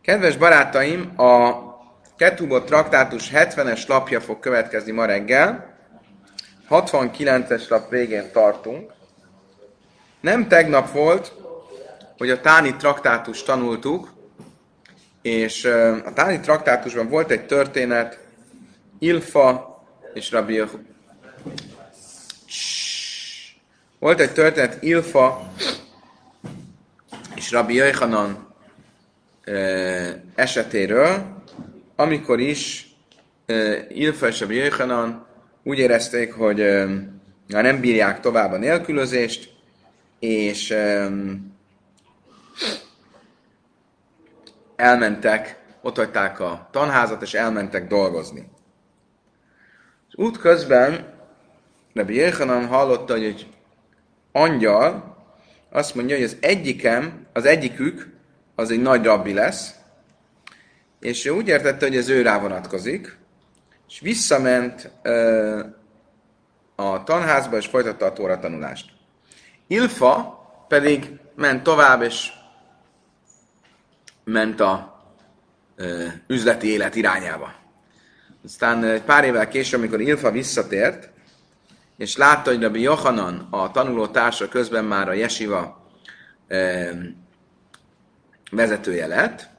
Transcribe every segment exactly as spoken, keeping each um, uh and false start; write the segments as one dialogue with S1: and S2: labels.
S1: Kedves barátaim, a Ketubot traktátus hetvenes lapja fog következni ma reggel. hatvankilences lap végén tartunk. Nem tegnap volt, hogy a Táni traktátust tanultuk, és a Táni traktátusban volt egy történet, Ilfa és Rabbi Volt egy történet Ilfa és Rabbi Yochanan esetéről, amikor is Ilfa és Rabbi Yochanan úgy érezték, hogy már nem bírják tovább a nélkülözést, és elmentek, otthagyták a tanházat, és elmentek dolgozni. És útközben Rabbi Yochanan hallotta, hogy egy angyal azt mondja, hogy az egyikem, az egyikük, az egy nagy rabbi lesz, és ő úgy értette, hogy ez ő rá vonatkozik, és visszament ö, a tanházba, és folytatta a tóra tanulást. Ilfa pedig ment tovább, és ment a ö, üzleti élet irányába. Aztán egy pár évvel később, amikor Ilfa visszatért, és látta, hogy Rabbi Yochanan, a tanuló társa közben már a jesiva ö, vezetője lett,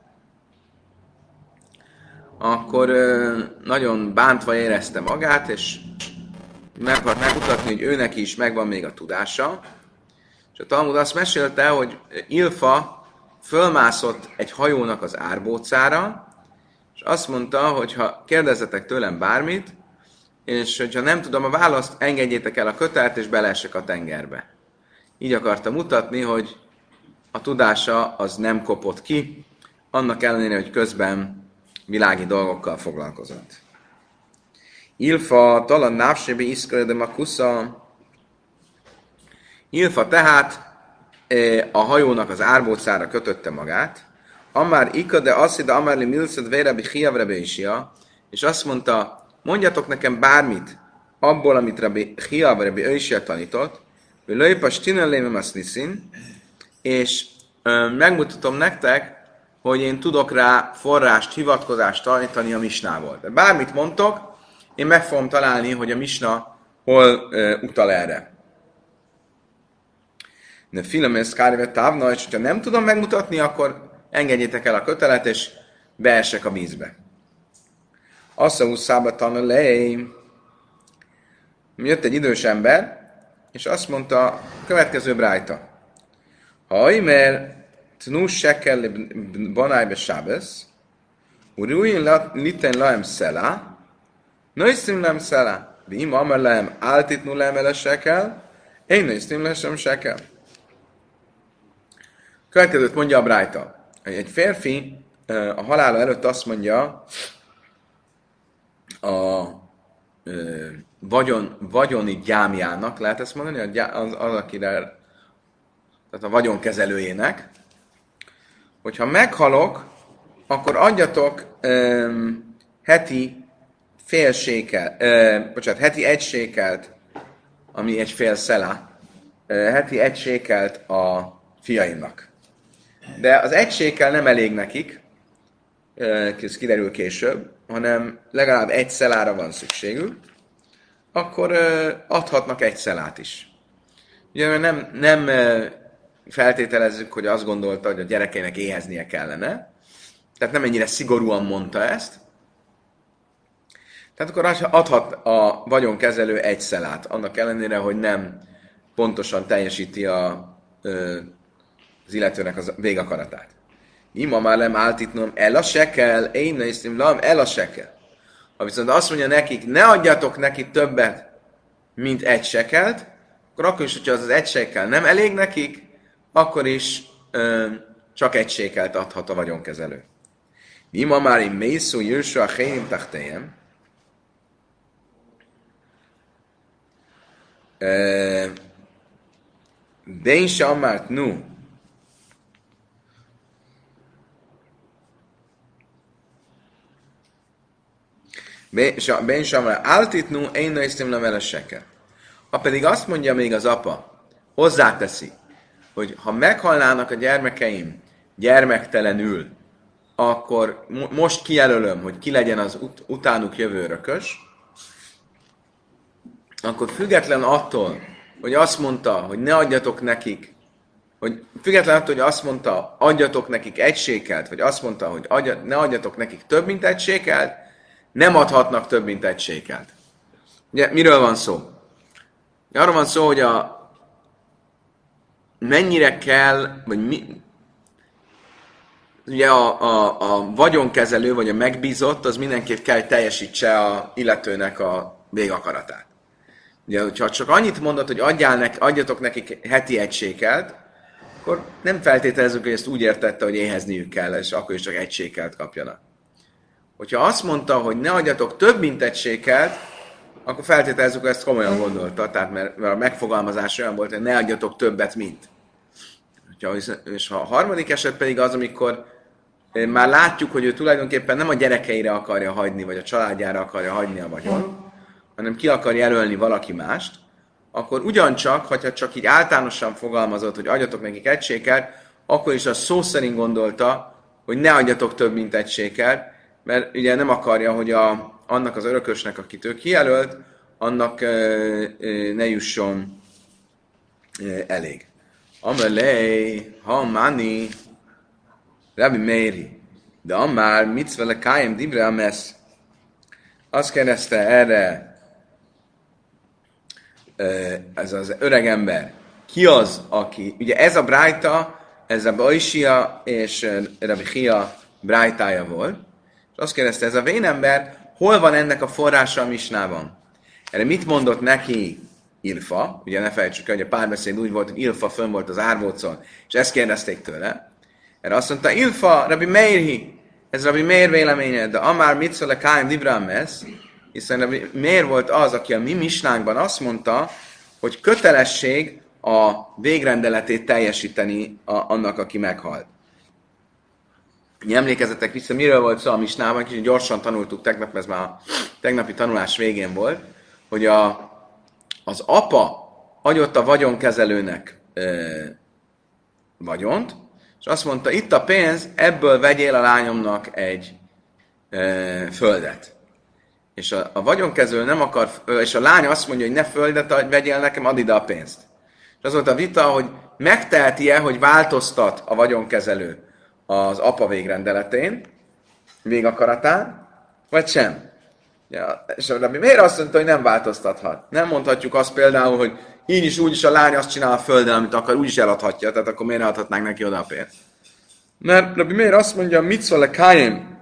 S1: akkor ö, nagyon bántva érezte magát, és meg akart megmutatni, hogy őnek is megvan még a tudása. És a Talmud azt mesélte, hogy Ilfa fölmászott egy hajónak az árbócára, és azt mondta, hogy ha kérdezzetek tőlem bármit, és hogyha nem tudom a választ, engedjétek el a kötelet, és beleessek a tengerbe. Így akarta mutatni, hogy a tudása az nem kopott ki, annak ellenére, hogy közben világi dolgokkal foglalkozott. Ilfa talan návsébe iszkörödöm de makusza. Ilfa tehát a hajónak az árbócára kötötte magát. Amár ika de asszida amárli milszed vérebi hiavrebe isja, és azt mondta, mondjatok nekem bármit abból, amit Rabbi Hiavrebi isja tanított, hogy lőpas tinellémem azt niszin, és ö, megmutatom nektek, hogy én tudok rá forrást, hivatkozást tanítani a misnából. De bármit mondtok, én meg fogom találni, hogy a misna hol ö, utal erre. De filamész kárivet távna, és ha nem tudom megmutatni, akkor engedjétek el a kötelet, és beessek a vízbe. Assza úszába tanulej. Jött egy idős ember, és azt mondta a következő brájta. Ha mert tnus shekel banájbe sábesz, urújén liten laem szela, nőszim laem szela, bím amar laem áltitnu laem ele shekel, én nőszim laem shekel. Következőt mondja a brájta. Egy férfi a halála előtt azt mondja a ö, vagyon, vagyoni gyámjának, lehet ezt mondani, az, az, az akire, tehát a vagyonkezelőjének, hogyha meghalok, akkor adjatok ö, heti fél sékel, ö, bocsánat, heti egy sékelt, ami egy fél szelá, ö, heti egy sékelt a fiaimnak. De az egy sékel nem elég nekik, ez kiderül később, hanem legalább egy szelára van szükségük, akkor adhatnak egy szelát is. Ugye nem, nem feltételezzük, hogy azt gondolta, hogy a gyerekeinek éheznie kellene, tehát nem ennyire szigorúan mondta ezt, tehát akkor adhat a vagyonkezelő egy szelát, annak ellenére, hogy nem pontosan teljesíti a, az illetőnek az végakaratát. Ima már nem áltitnom el a sekel, én néztem lam el a sekel. Ha viszont azt mondja nekik, ne adjatok neki többet, mint egy sekelt, akkor akkor is, hogyha az, az egy sekel nem elég nekik, akkor is ö, csak egy sékelt adhat a vagyonkezelő. Ima már én mészú jörső a hénim tachtéjem. De én se amárt nu. Ben Samra áltitnu, én néztem le vele sekel. Ha pedig azt mondja még az apa, hozzáteszi, hogy ha meghalnának a gyermekeim gyermektelenül, akkor mo- most kijelölöm, hogy ki legyen az ut- utánuk jövő örökös, akkor független attól, hogy azt mondta, hogy ne adjatok nekik, hogy független attól, hogy azt mondta, adjatok nekik egy sékelt, vagy azt mondta, hogy adja, ne adjatok nekik több, mint egy sékelt, nem adhatnak több, mint egy sékelt. Ugye, miről van szó? Arról van szó, hogy a mennyire kell, vagy mi, ugye a, a, a vagyonkezelő, vagy a megbízott, az mindenképp kell, hogy teljesítse a illetőnek a végakaratát. Ugye, hogyha csak annyit mondod, hogy adjál nek, adjatok nekik heti egy sékelt, akkor nem feltételezzük, hogy ezt úgy értette, hogy éhezniük kell, és akkor is csak egy sékelt kapjanak. Hogyha azt mondta, hogy ne adjatok több, mint egy sékelt, akkor feltételezzük, hogy ezt komolyan gondolta, tehát mert, mert a megfogalmazás olyan volt, hogy ne adjatok többet, mint. És a harmadik eset pedig az, amikor már látjuk, hogy ő tulajdonképpen nem a gyerekeire akarja hagyni, vagy a családjára akarja hagyni a vagyon, hanem ki akar jelölni valaki mást, akkor ugyancsak, hogyha csak így általánosan fogalmazott, hogy adjatok nekik egy sékelt, akkor is a szó szerint gondolta, hogy ne adjatok több, mint egy sékelt, mert ugye nem akarja, hogy a, annak az örökösnek, akit ő kijelölt, annak e, e, ne jusson e, elég. Amelé, ha mani, Rabbi Meiri, de amár mitzvele kájem dibre amesz. Azt kérdezte erre ez az öreg ember. Ki az, aki... Ugye ez a brájta, ez a Baishia és Rabbi Chia brájtája volt. És azt kérdezte, ez a vén ember, hol van ennek a forrása a misnában? Erre mit mondott neki Ilfa? Ugye ne felejtsük el, hogy a párbeszéd úgy volt, hogy Ilfa fönn volt az árvócon, és ezt kérdezték tőle. Erre azt mondta, Ilfa, Rabbi Meirhi, ez Rabbi Meir véleménye, de amár mitzvele káim dibra mesz, hiszen Rabbi Meir volt az, aki a mi misnánkban azt mondta, hogy kötelesség a végrendeletét teljesíteni a, annak, aki meghalt. Emlékezzetek vissza, miről volt szó a misnában, kicsit gyorsan tanultuk tegnap, ez már a tegnapi tanulás végén volt, hogy a, az apa adott a vagyonkezelőnek ö, vagyont, és azt mondta, itt a pénz, ebből vegyél a lányomnak egy ö, földet. És a, a vagyonkezelő nem akar, és a lány azt mondja, hogy ne földet vegyél nekem, add ide a pénzt. És az volt a vita, hogy megteheti-e, hogy változtat a vagyonkezelő az apa végrendeletén, végakaratán, vagy sem. Ja, és a Rabbi miért azt mondta, hogy nem változtathat? Nem mondhatjuk azt például, hogy így is, úgy is a lány azt csinál a földön, amit akar, úgy is eladhatja, tehát akkor miért adhatnánk neki oda a pénzt? Mert Rabbi miért azt mondja, mit szól a kájem?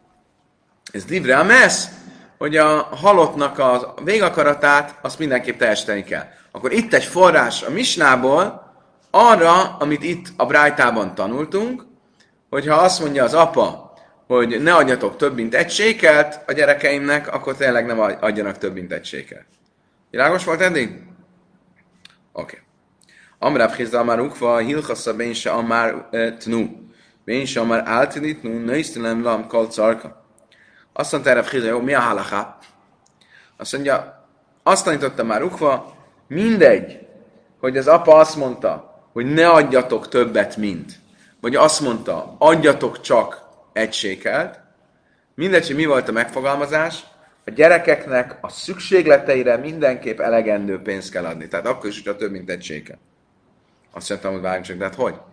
S1: Ez divre a mesz, hogy a halottnak a végakaratát azt mindenképp teljesíteni kell. Akkor itt egy forrás a misnából arra, amit itt a brájtában tanultunk, hogyha azt mondja az apa, hogy ne adjatok több, mint egy sékelt a gyerekeimnek, akkor tényleg nem adjanak több, mint egy sékelt. Világos volt eddig? Oké. Okay. Amrább Hizda már ukva, hilchassa bén se amár tnu. Bén se amár áltinitnu, nőisztelen lam kalcarka. Azt mondta erre Hizda, jó, mi a halaká? Azt mondja, azt tanította már ukva, mindegy, hogy az apa azt mondta, hogy ne adjatok többet, mint. Vagy azt mondta, adjatok csak egy sékelt. Mindegy, hogy mi volt a megfogalmazás, a gyerekeknek a szükségleteire mindenképp elegendő pénzt kell adni. Tehát akkor is, hogyha több, mint egy sékel. Azt mondtam, hogy várjunk csak, de hát hogy?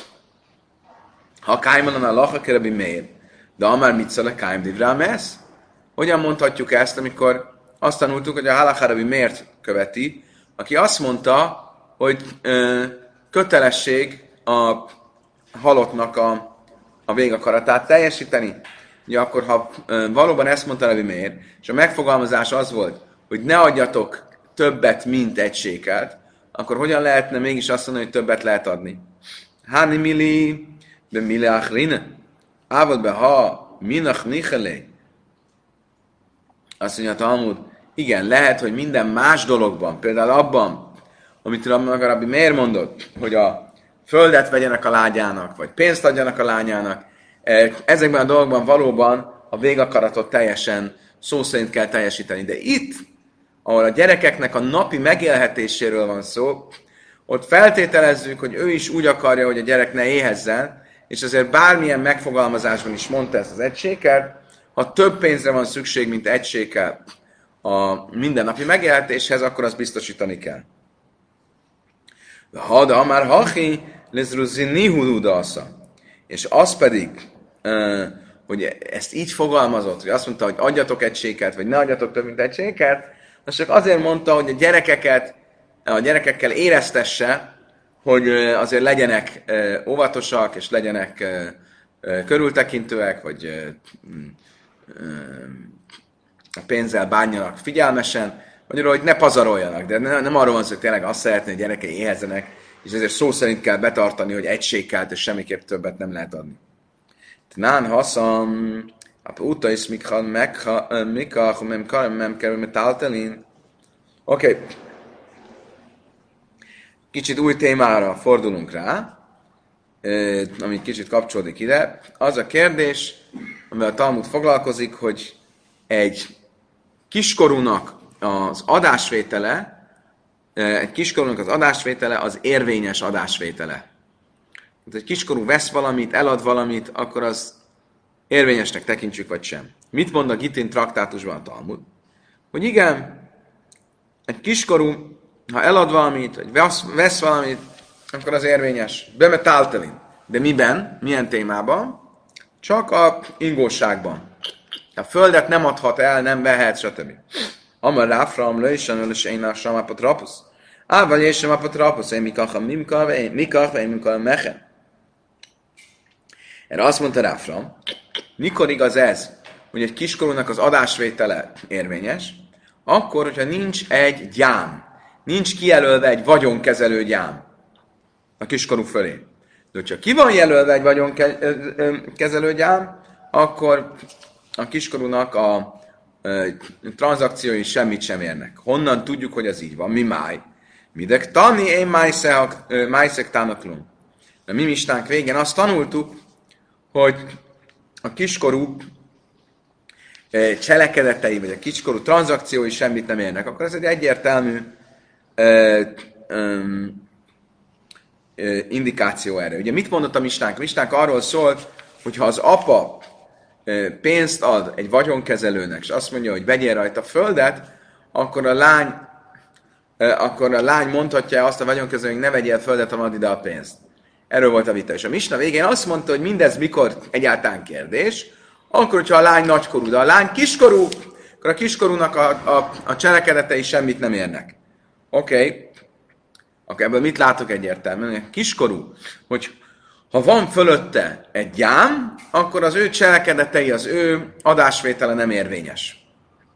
S1: Ha kájmanon a lacha kerebi mér, de amár mit szól a kájm divrá mesz? Hogyan mondhatjuk ezt, amikor azt tanultuk, hogy a halakhárabi miért követi, aki azt mondta, hogy ö, kötelesség a halottnak a, a végakaratát teljesíteni. Ugye akkor, ha ö, valóban ezt mondta Rabbi Meir, és a megfogalmazás az volt, hogy ne adjatok többet, mint egy sékelt, akkor hogyan lehetne mégis azt mondani, hogy többet lehet adni? Háni mili, be mili achrine, ávod be ha, minach nichelé. Azt mondja a Talmud, igen, lehet, hogy minden más dologban, például abban, amit Rabbi Meir mondott, hogy a földet vegyenek a lágyának, vagy pénzt adjanak a lányának, ezekben a dolgokban valóban a végakaratot teljesen szó szerint kell teljesíteni. De itt, ahol a gyerekeknek a napi megélhetéséről van szó, ott feltételezzük, hogy ő is úgy akarja, hogy a gyerek ne éhezzen, és azért bármilyen megfogalmazásban is mondta ezt az egy sékelt, ha több pénzre van szükség, mint egy sékel a mindennapi megélhetéshez, akkor azt biztosítani kell. Ha de már hachi, lezruzini hududasza. És az pedig, hogy ezt így fogalmazott, hogy azt mondta, hogy adjatok egy sékelt, vagy ne adjatok több, mint egy sékelt, az csak azért mondta, hogy a gyerekeket, a gyerekekkel éreztesse, hogy azért legyenek óvatosak, és legyenek körültekintőek, vagy a pénzzel bánjanak figyelmesen, magyarul, hogy ne pazaroljanak, de nem arról van szó, hogy tényleg azt szeretné, hogy gyerekei éhezzenek, és ezért szó szerint kell betartani, hogy egy sékelt, és semmiképp többet nem lehet adni. Nán haszam, a uta is mikha, mikha, mem karem, mem kerül, metáltelin. Oké. Kicsit új témára fordulunk rá, ami kicsit kapcsolódik ide. Az a kérdés, amivel a Talmud foglalkozik, hogy egy kiskorúnak az adásvétele, egy kiskorúnak az adásvétele az érvényes adásvétele. Tehát egy kiskorú vesz valamit, elad valamit, akkor az érvényesnek tekintsük, vagy sem. Mit mond a Gittin traktátusban a Talmud? Hogy igen, egy kiskorú, ha elad valamit, vagy vesz, vesz valamit, akkor az érvényes. Bemetáltelin. De miben? Milyen témában? Csak a ingóságban. A földet nem adhat el, nem vehet, stb. Amar ráfram lősen, és én a samapatrapusz. Ával és samapatrapusz, én mikach, mimkach, én mikach, én mikach, mechen. Erre azt mondta Ráfram, mikor igaz ez, hogy egy kiskorúnak az adásvétele érvényes, akkor, hogyha nincs egy gyám, nincs kijelölve egy vagyonkezelő gyám a kiskorú fölé. De hogyha ki van jelölve egy vagyonkezelő gyám, akkor a kiskorúnak a e, tranzakciói semmit sem érnek. Honnan tudjuk, hogy ez így van? Mi máj? Midek tani, én májszek tánaklum. De mi mistánk végén azt tanultuk, hogy a kiskorú e, cselekedetei, vagy a kiskorú tranzakciói semmit nem érnek. Akkor ez egy egyértelmű e, e, e, indikáció erre. Ugye mit mondott a mistánk? A mistánk arról szólt, hogy ha az apa pénzt ad egy vagyonkezelőnek, és azt mondja, hogy vegyél rajta földet, akkor a lány, akkor a lány mondhatja azt a vagyonkezelőnek, ne vegyél földet, hanem add ide a pénzt. Erről volt a vita. És a misna végén azt mondta, hogy mindez mikor egyáltalán kérdés, akkor, hogyha a lány nagykorú, de a lány kiskorú, akkor a kiskorúnak a, a, a cselekedetei semmit nem érnek. Oké. Okay. Akkor ebből mit látok egyértelműen? Kiskorú, hogy ha van fölötte egy gyám, akkor az ő cselekedetei, az ő adásvétele nem érvényes.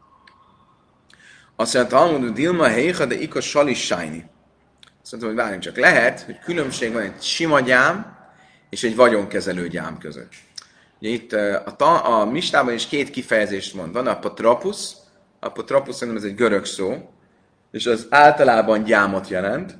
S1: Azt mondta, Talmud Dilma Heicha, de Ikos Salis Sajni. Azt mondta, hogy várjunk csak, lehet, hogy különbség van egy sima gyám és egy vagyonkezelő gyám között. Ugye itt a, ta, a Misnában is két kifejezést mond. Van a patrapusz, a patrapusz szerintem ez egy görög szó, és az általában gyámot jelent,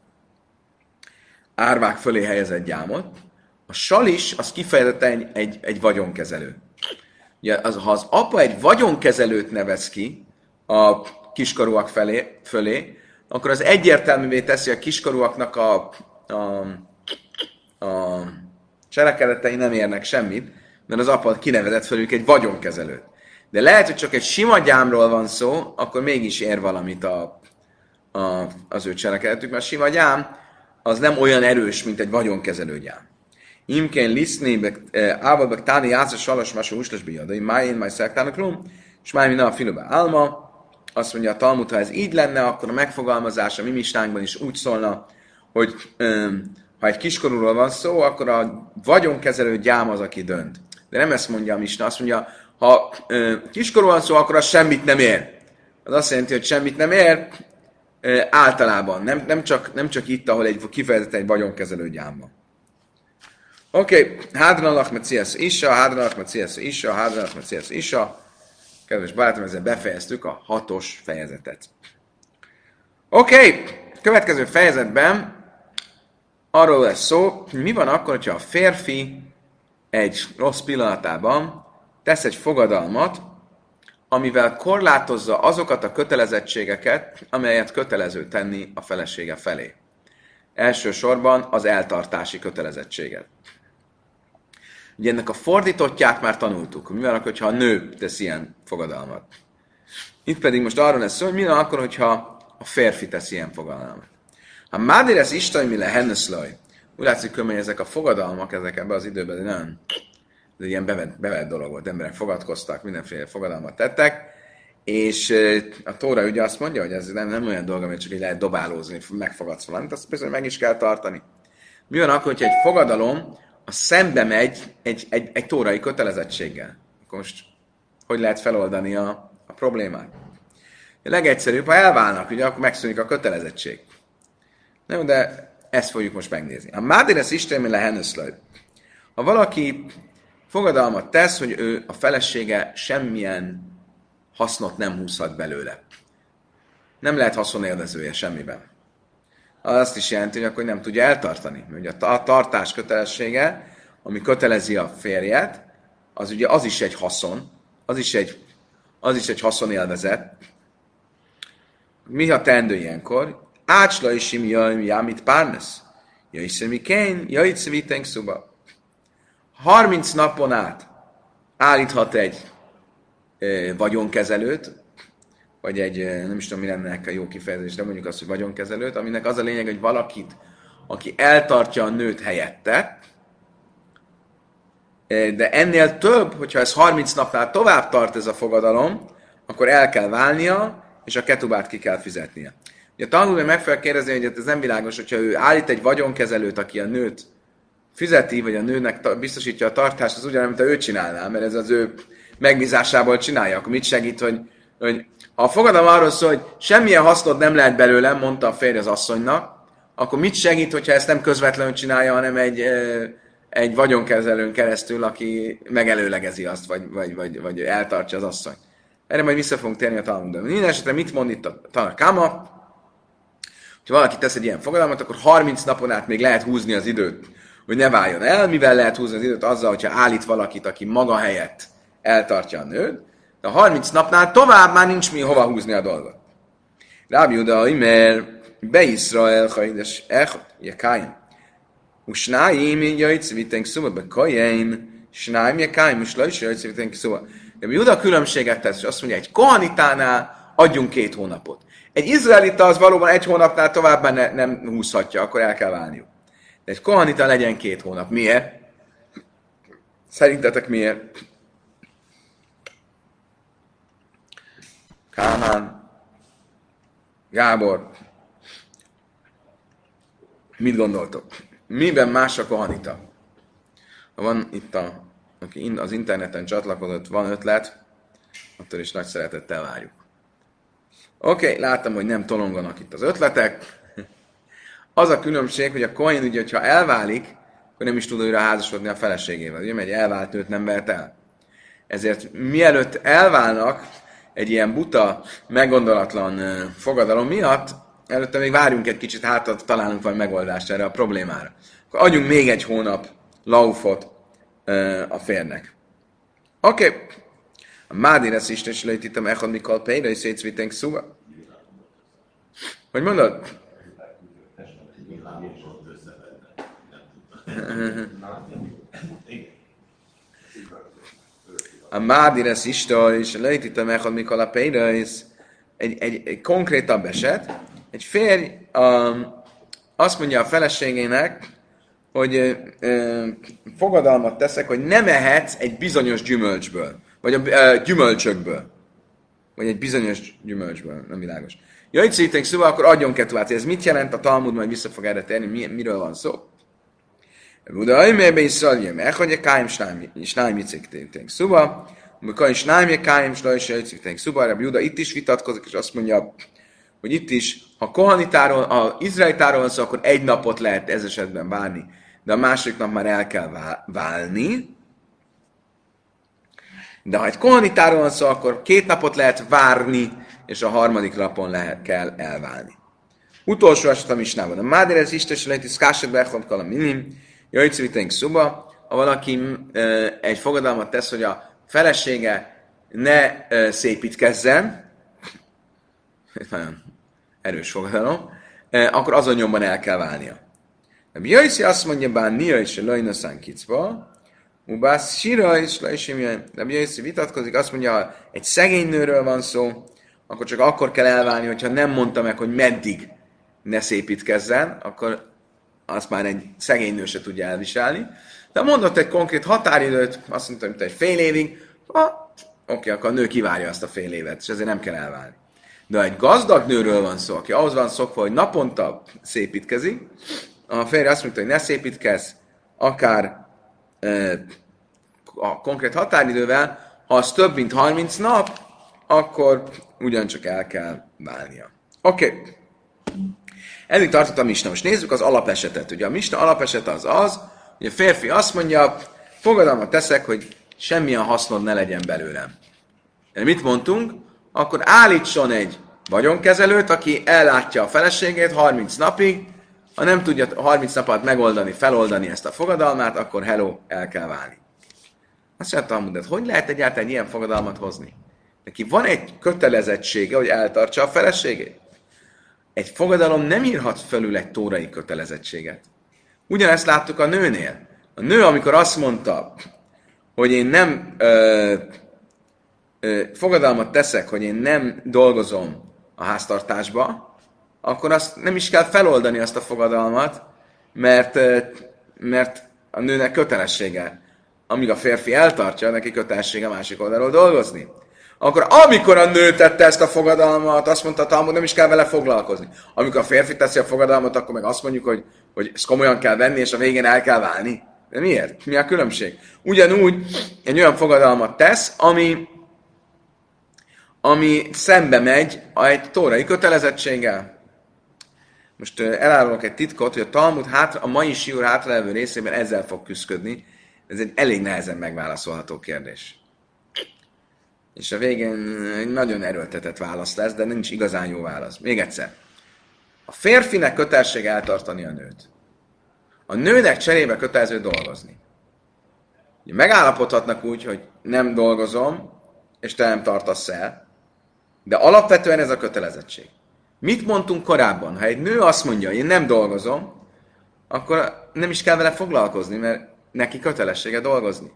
S1: árvák fölé helyezett gyámot. A salis, az kifejezetten egy, egy, egy vagyonkezelő. Ugye, az, ha az apa egy vagyonkezelőt nevez ki a kiskorúak felé, fölé, akkor az egyértelművé teszi a kiskorúaknak a, a, a cselekedetei nem érnek semmit, mert az apa kinevezett fölük egy vagyonkezelőt. De lehet, hogy csak egy sima gyámról van szó, akkor mégis ér valamit a, a, az ő cselekedetük, mert a sima gyám az nem olyan erős, mint egy vagyonkezelő gyám. Imkén liszni, ávalbek táni játszos salas másó ustas bíjadai, májén, máj szektának rum, és máj minden a filóba álma. Azt mondja a Talmud, ha ez így lenne, akkor a megfogalmazás a mi misnánkban is úgy szólna, hogy um, ha egy kiskorúról van szó, akkor a vagyonkezelő gyám az, aki dönt. De nem ezt mondja a misna, azt mondja, ha um, kiskorú van szó, akkor az semmit nem ér. Az azt jelenti, hogy semmit nem ér uh, általában, nem, nem, csak, nem csak itt, ahol egy kifejezetten egy vagyonkezelő gyám van. Oké, okay. Hádranach Mecias Isa, Hádranach Mecias Isa, Hádranach Mecias Isa. Kedves barátom, ezzel befejeztük a hatos fejezetet. Oké, okay. Következő fejezetben arról lesz szó, hogy mi van akkor, hogyha a férfi egy rossz pillanatában tesz egy fogadalmat, amivel korlátozza azokat a kötelezettségeket, amelyet kötelező tenni a felesége felé. Elsősorban az eltartási kötelezettséget. Ugye ennek a fordítottját már tanultuk. Mi van akkor, hogyha a nő tesz ilyen fogadalmat? Itt pedig most arról lesz szó, hogy mi van akkor, hogyha a férfi tesz ilyen fogadalmat. Ha Mádir ez Isten, mi le Henneszlaj. Úgy látszik, hogy ezek a fogadalmak, ezek ebben az időben nem, ez egy ilyen bevett, bevett dolog volt. Emberek fogadkoztak, mindenféle fogadalmat tettek, és a Tóra ugye azt mondja, hogy ez nem, nem olyan dolog, amit csak így lehet dobálózni, megfogadsz valamit, azt bizony meg is kell tartani. Mi van akkor, hogyha egy fogadalom a szembe megy egy, egy, egy tórai kötelezettséggel? Akkor most hogy lehet feloldani a, a problémát? A legegyszerűbb, ha elválnak, ugye akkor megszűnik a kötelezettség. Nem, de ezt fogjuk most megnézni. A Mádires Isten le Henneszlaj. Ha valaki fogadalmat tesz, hogy ő a felesége semmilyen hasznot nem húzhat belőle. Nem lehet haszonélvezője semmiben. Azt is jelenti, hogy akkor nem tudja eltartani. Mert a tartás kötelessége, ami kötelezi a férjet, az ugye az is egy haszon, az is egy, az is egy haszonélvezet. Mi a teendő ilyenkor? Ácsla is imi jámit párnesz. Jöjjsz mi kén, jöjjsz vitenk szuba. harminc napon át állíthat egy e, vagyonkezelőt, vagy egy, nem is tudom, mi lenne a jó kifejezés, de mondjuk azt, hogy vagyonkezelőt, aminek az a lényeg, hogy valakit, aki eltartja a nőt helyette, de ennél több, hogyha ez harminc napnál tovább tart ez a fogadalom, akkor el kell válnia, és a ketubát ki kell fizetnie. Ugye a Talmudban meg fel kérdezni, hogy ez nem világos, hogyha ő állít egy vagyonkezelőt, aki a nőt fizeti, vagy a nőnek biztosítja a tartást, az ugyanúgy, mint ha ő csinálná, mert ez az ő megbízásából csinálja, akkor mit segít, hogy, hogy ha a fogadalom arról szól, hogy semmilyen hasznot nem lehet belőle, mondta a férj az asszonynak, akkor mit segít, hogyha ezt nem közvetlenül csinálja, hanem egy, egy vagyonkezelőn keresztül, aki megelőlegezi azt, vagy, vagy, vagy, vagy eltartja az asszony. Erre majd vissza fogunk térni a Talmudban. Minden esetre mit mond itt a Tanakama? Ha valaki tesz egy ilyen fogadalmat, akkor harminc napon át még lehet húzni az időt, hogy ne váljon el. Mivel lehet húzni az időt? Azzal, hogyha állít valakit, aki maga helyett eltartja a nőt, de a harminc napnál tovább már nincs mi hova húzni a dolgot. Rábi Juda, mert be Iszrael, ha édes echot, jekáim. Usnáim, jajc, vitenk szuba, be kajaim, snáim, jekáim, uslajs, jajc, vitenk szuba. Rábi Juda különbséget tesz, és azt mondja, egy kohanitánál adjunk két hónapot. Egy izraelita az valóban egy hónapnál tovább ne, nem húzhatja, akkor el kell válniuk. De egy kohanita legyen két hónap. Miért? Szerintetek miért? Kálmán, Gábor, mit gondoltok? Miben más a kohanita? Ha van itt, a, aki az interneten csatlakozott, van ötlet, attól is nagy szeretettel várjuk. Oké, okay, láttam, hogy nem tolonganak itt az ötletek. Az a különbség, hogy a kohen ugye, hogyha elválik, akkor nem is tud újra házasodni a feleségével. Ugye, mert egy elvált nőt nem vert el. Ezért mielőtt elválnak egy ilyen buta, meggondolatlan fogadalom miatt, előtte még várjunk egy kicsit, hát találunk valami megoldást erre a problémára. Akkor adjunk még egy hónap laufot a férnek. Oké. Okay. A Mádires Isten is lejtítem echad mikal pejre, és szétszvitenk szuba. Hogy mondod? A Mádires Isten is lejtítem echad mikal a pejre, és egy, egy, egy konkrétabb eset. Egy férj um, azt mondja a feleségének, hogy uh, fogadalmat teszek, hogy nem ehetsz egy bizonyos gyümölcsből. Vagy a uh, gyümölcsökből. Vagy egy bizonyos gyümölcsből, nem világos. Jaj, szítek szóval, akkor adjon ketuvát. Ez mit jelent? A Talmud majd vissza fog erre térni, mi, miről van szó. Buda, ajmérbe is szaljem, elhagyja káim, snájm, icikték szóval. Amikor is snájm, káim, snájm, szóval. Rabbi Juda itt is vitatkozik, és azt mondja, hogy itt is, ha kohanitáról, ha izraelitáról van szó, akkor egy napot lehet ez esetben várni, de a második nap már el kell válni. De ha egy kohanitáról van szó, akkor két napot lehet várni, és a harmadik napon lehet, kell elválni. Utolsó eset a misnában. A Mádérez Isten lejti szkásod bechont kala minim, jöjjtszvitenk szuba, ha valaki e, egy fogadalmat tesz, hogy a felesége ne e, szépítkezzen, nagyon erős fogadalom, e, akkor azon nyomban el kell válnia. Jöjjszi azt mondja, bár nia is a lajnaszán kicba, Ubász Sira is le is jön. De Jöjjszi vitatkozik, azt mondja, ha egy szegény nőről van szó, akkor csak akkor kell elválni, hogyha nem mondta meg, hogy meddig ne szépítkezzen, akkor azt már egy szegény nő se tudja elviselni. De mondott egy konkrét határidőt, azt mondta, hogy egy fél évig, ha, oké, akkor a nő kivárja azt a fél évet, és ezért nem kell elválni. De ha egy gazdag nőről van szó, aki ahhoz van szokva, hogy naponta szépítkezik, a férje azt mondta, hogy ne szépítkezz, akár e, a konkrét határidővel, ha az több, mint harminc nap, akkor ugyancsak el kell válnia. Oké. Okay. Eddig tartott a misna. Most nézzük az alapesetet. Ugye a misna alapesete az az, hogy a férfi azt mondja, fogadalmat teszek, hogy semmilyen hasznod ne legyen belőlem. De mit mondtunk? Akkor állítson egy vagyonkezelőt, aki ellátja a feleségét harminc napig, ha nem tudja harminc nap alatt megoldani, feloldani ezt a fogadalmát, akkor hello, el kell válni. Azt mondtam, hogy hogy lehet egyáltalán ilyen fogadalmat hozni? Neki van egy kötelezettsége, hogy eltartsa a feleségét. Egy fogadalom nem írhat fölül egy tórai kötelezettséget. Ugyanezt láttuk a nőnél. A nő, amikor azt mondta, hogy én nem ö, ö, fogadalmat teszek, hogy én nem dolgozom a háztartásba, akkor azt nem is kell feloldani azt a fogadalmat, mert, ö, mert a nőnek kötelessége. Amíg a férfi eltartja, neki kötelessége másik oldalról dolgozni. Akkor amikor a nő tette ezt a fogadalmat, azt mondta a Talmud, nem is kell vele foglalkozni. Amikor a férfi teszi a fogadalmat, akkor meg azt mondjuk, hogy, hogy ezt komolyan kell venni, és a végén el kell válni. De miért? Mi a különbség? Ugyanúgy egy olyan fogadalmat tesz, ami, ami szembe megy egy tórai kötelezettséggel. Most elárulok egy titkot, hogy a Talmud hátra, a mai siúr hátralevő részében ezzel fog küszködni. Ez egy elég nehezen megválaszolható kérdés. És a végén egy nagyon erőltetett válasz lesz, de nincs igazán jó válasz. Még egyszer. A férfinek kötelessége eltartani a nőt. A nőnek cserébe kötelező dolgozni. Ugye megállapodhatnak úgy, hogy nem dolgozom, és te nem tartasz el, de alapvetően ez a kötelezettség. Mit mondtunk korábban? Ha egy nő azt mondja, hogy én nem dolgozom, akkor nem is kell vele foglalkozni, mert neki kötelessége dolgozni.